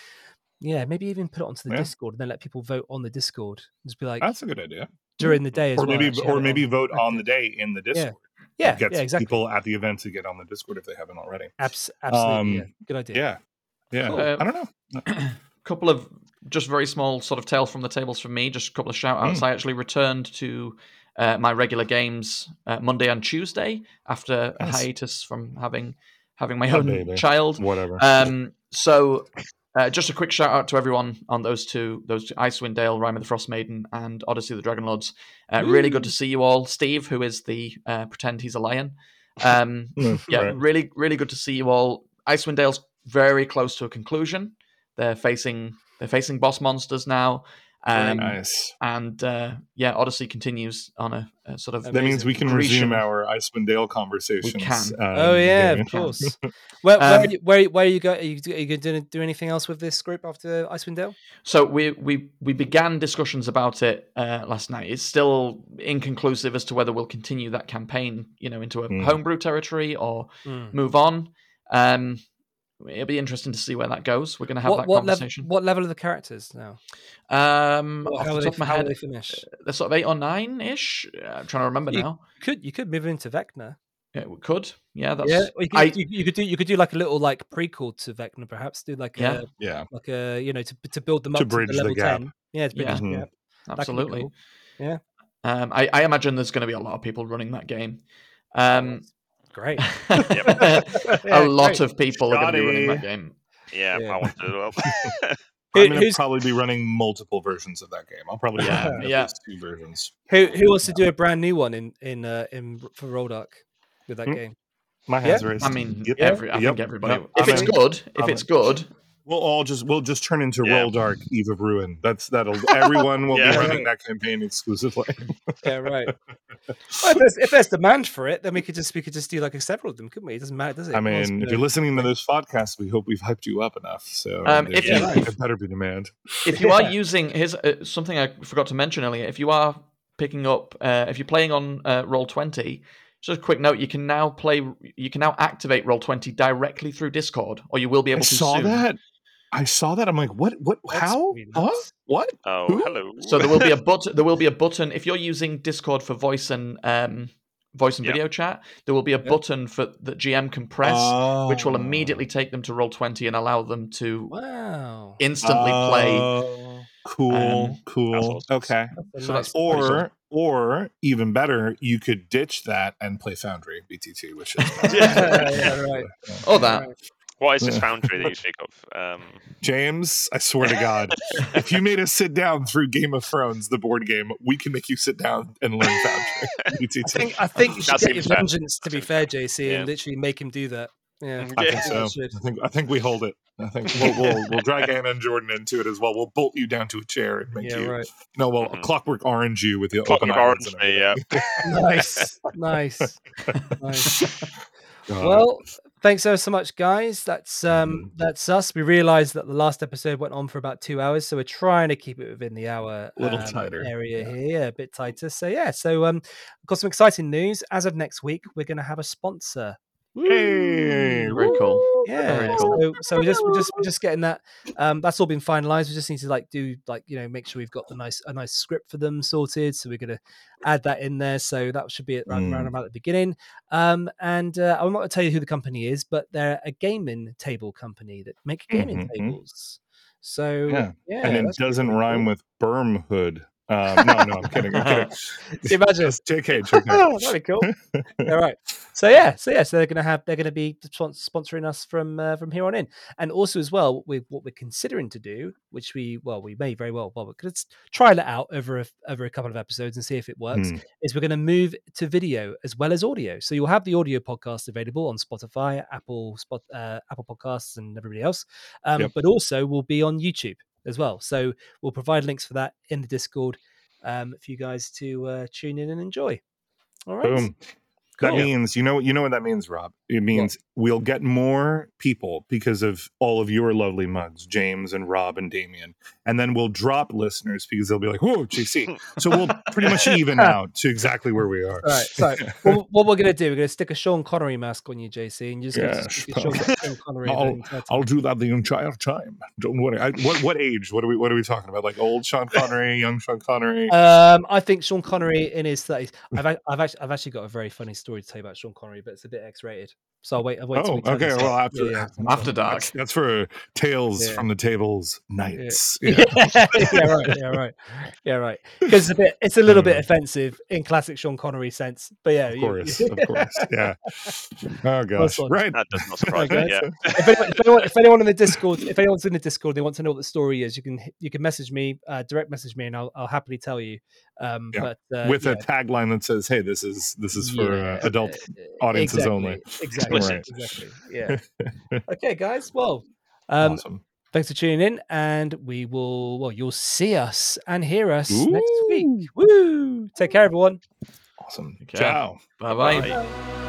yeah maybe even put it onto the Yeah. Discord and then let people vote on the Discord and just be like That's a good idea. during the day as Or well maybe actually have or it maybe on vote on the active. day in the Discord. yeah It gets yeah exactly people at the event to get on the Discord if they haven't already. Abs- absolutely yeah. Um, Good idea Yeah. Yeah. Cool. Uh, I don't know. couple of just very small sort of tales from the tables from me. Just a couple of shout outs. Mm. I actually returned to uh, my regular games uh, Monday and Tuesday after a Nice. hiatus from having having my Oh, own baby. child. Whatever. Um, so uh, just a quick shout out to everyone on those two, those two, Icewind Dale, Rime of the Frost Maiden, and Odyssey of the Dragon Lords. Uh, really good to see you all. Steve, who is the uh, pretend he's a lion. Um, Mm, yeah, right. really, really good to see you all. Icewind Dale's very close to a conclusion. They're facing they're facing boss monsters now. Very Um, nice. And uh, yeah, Odyssey continues on a, a sort of. That means we can Grecian- resume our Icewind Dale conversations. We can. um, Oh yeah, Damien. of course. Where, where, Um, are you, where, where are you going? Are you, are you going to do anything else with this group after Icewind Dale? So we we we began discussions about it uh, last night. It's still inconclusive as to whether we'll continue that campaign, you know, into a Mm. homebrew territory or Mm. move on. Um, it'll be interesting to see where that goes. We're going to have What, that what level? conversation. What level are the characters now? Um, Or off how the will top they, of my how will head, they finish? they're sort of eight or nine ish. I'm trying to remember You- now. Could you could move into Vecna? Yeah, we could. Yeah, that's. Yeah, or you could, I, you, you could do you could do like a little like prequel to Vecna, perhaps do like Yeah. a Yeah. like a you know to to build them To up to, bridge the the level gap. ten. Yeah, to bridge Yeah. the Mhm. gap. That could be absolutely. cool. Yeah. Um, I, I imagine there's going to be a lot of people running that game. Um, Great. a Yeah, lot great. of people are going to be running that Scotty. game. Yeah, Yeah. I want to as well. Who, I'm going to who's probably be running multiple versions of that game. I'll probably Yeah, run at yeah. least two versions. who who wants to do a brand new one in in uh, in for Roldark with that Hmm. game? My Yeah. hands raised. I mean, Yep. every I Yep. think everybody. Yep. If I'm it's in. good, if I'm it's in. good, We'll all just we'll just turn into Yeah. Roldark Eve of Ruin. That's that'll everyone will Yeah. be running that campaign exclusively. Yeah, right. Well, if there's, if there's demand for it, then we could just we could just do like several of them, couldn't we? It doesn't matter, does it? I No one's mean, if gonna- you're listening to this podcast, we hope we've hyped you up enough. So Um, there, if you- there- there better be demand. if you are Yeah. using here's uh, something I forgot to mention earlier. If you are picking up, uh, if you're playing on uh, Roll twenty, just a quick note: you can now play, you can now activate Roll twenty directly through Discord, or you will be able I to saw soon. that. I saw that. I'm like, what? What? That's How? pretty Huh? nuts. What? Oh, Who? hello. So there will be a button. There will be a button if you're using Discord for voice and um, voice and Yep. video chat. There will be a Yep. button for that G M can press, which will Oh. immediately take them to Roll twenty and allow them to Wow. instantly play. Oh, cool, Um, cool. That's awesome. Okay. That's a So nice that's pretty cool. Or, or even better, you could ditch that and play Foundry B T T, which is yeah, yeah, right. Oh, that. Right. What is this Yeah. Foundry that you speak of? Um, James. I swear to God, if you made us sit down through Game of Thrones, the board game, we can make you sit down and learn Foundry B T I T. think I think you should That get your seems fair. vengeance. To be Seems fair, J C, Yeah. and literally make him do that. Yeah, I Yeah. think so. you should. I think I think we hold it. I think we'll we'll, we'll drag Anna and Jordan into it as well. We'll bolt you down to a chair and make Yeah, you right. no, well, Mhm. clockwork orange you with the Clockwork open eyelids Orange and me, yeah. everything. Nice, nice, nice. God. Well, thanks so so much, guys. That's um Mhm. that's us. We realized that the last episode went on for about two hours, so we're trying to keep it within the hour A little um, tighter, area yeah. here, a bit tighter. So yeah, so um, got some exciting news. As of next week, we're going to have a sponsor. Hey, Very cool. Yeah, Very cool. so, so we're just we're just we're just getting that. Um, that's all been finalized. We just need to like do like you know make sure we've got the nice a nice script for them sorted. So we're gonna add that in there. So that should be it round, round Mm. about at the beginning. Um, and uh, I'm not going to tell you who the company is, but they're a gaming table company that make gaming Mhm, mhm. tables. So Yeah. yeah, and it that's pretty doesn't cool. rhyme with berm hood. Um, no, no, I'm kidding. I'm kidding. Can you imagine? Just J K, J K. That'd be cool. All right. So yeah, so yeah, so they're gonna have they're gonna be spon- sponsoring us from uh, from here on in, and also as well with what we're considering to do, which we well we may very well well we could try it out over a, over a couple of episodes and see if it works. Hmm. Is we're going to move to video as well as audio, so you'll have the audio podcast available on Spotify, Apple Spot, uh, Apple Podcasts, and everybody else, um, Yep. but also we'll be on YouTube as well. So we'll provide links for that in the Discord um, for you guys to uh, tune in and enjoy. All right. Boom. That Cool. means you know you know what that means, Rob. It means we'll get more people because of all of your lovely mugs, James and Rob and Damien, and then we'll drop listeners because they'll be like, "Whoa, J C!" So we'll pretty much even out to exactly where we are. All right. So what, what we're gonna do? We're gonna stick a Sean Connery mask on you, J C, and you're just gonna Yes. speak to Sean, Sean Connery. the I'll, entire time. I'll do that the entire time. Don't worry. I, what what age? What are we what are we talking about? Like old Sean Connery, young Sean Connery? Um, I think Sean Connery in his thirties. I've ac- I've actually I've actually got a very funny story to tell you about Sean Connery, but it's a bit X-rated. So I'll wait. I'll wait till Oh, we tell okay. this Well, out. after Yeah, yeah. After dark. That's, that's for Tales Yeah. from the Tables nights. Yeah. Yeah. yeah, right. Yeah, right. Yeah, right. Because it's a bit, it's a little bit Mm. offensive in classic Sean Connery sense. But yeah, Of you- course, of course. Yeah. Oh gosh. one. Right. that does not surprise me. Okay. Yeah. if, anyone, if, anyone, if anyone in the Discord, if anyone's in the Discord, they want to know what the story is, you can you can message me, uh, direct message me, and I'll I'll happily tell you. Um, Yeah. but uh, With yeah, a tagline that says, "Hey, this is this is for yeah, uh, adult uh, audiences exactly, only." Exactly. Right. Exactly. Yeah. Okay, guys. Well, um, Awesome. thanks for tuning in, and we will. Well, you'll see us and hear us next Ooh. week. Woo! Take care, everyone. Awesome. Take care. Ciao. Bye bye. Bye.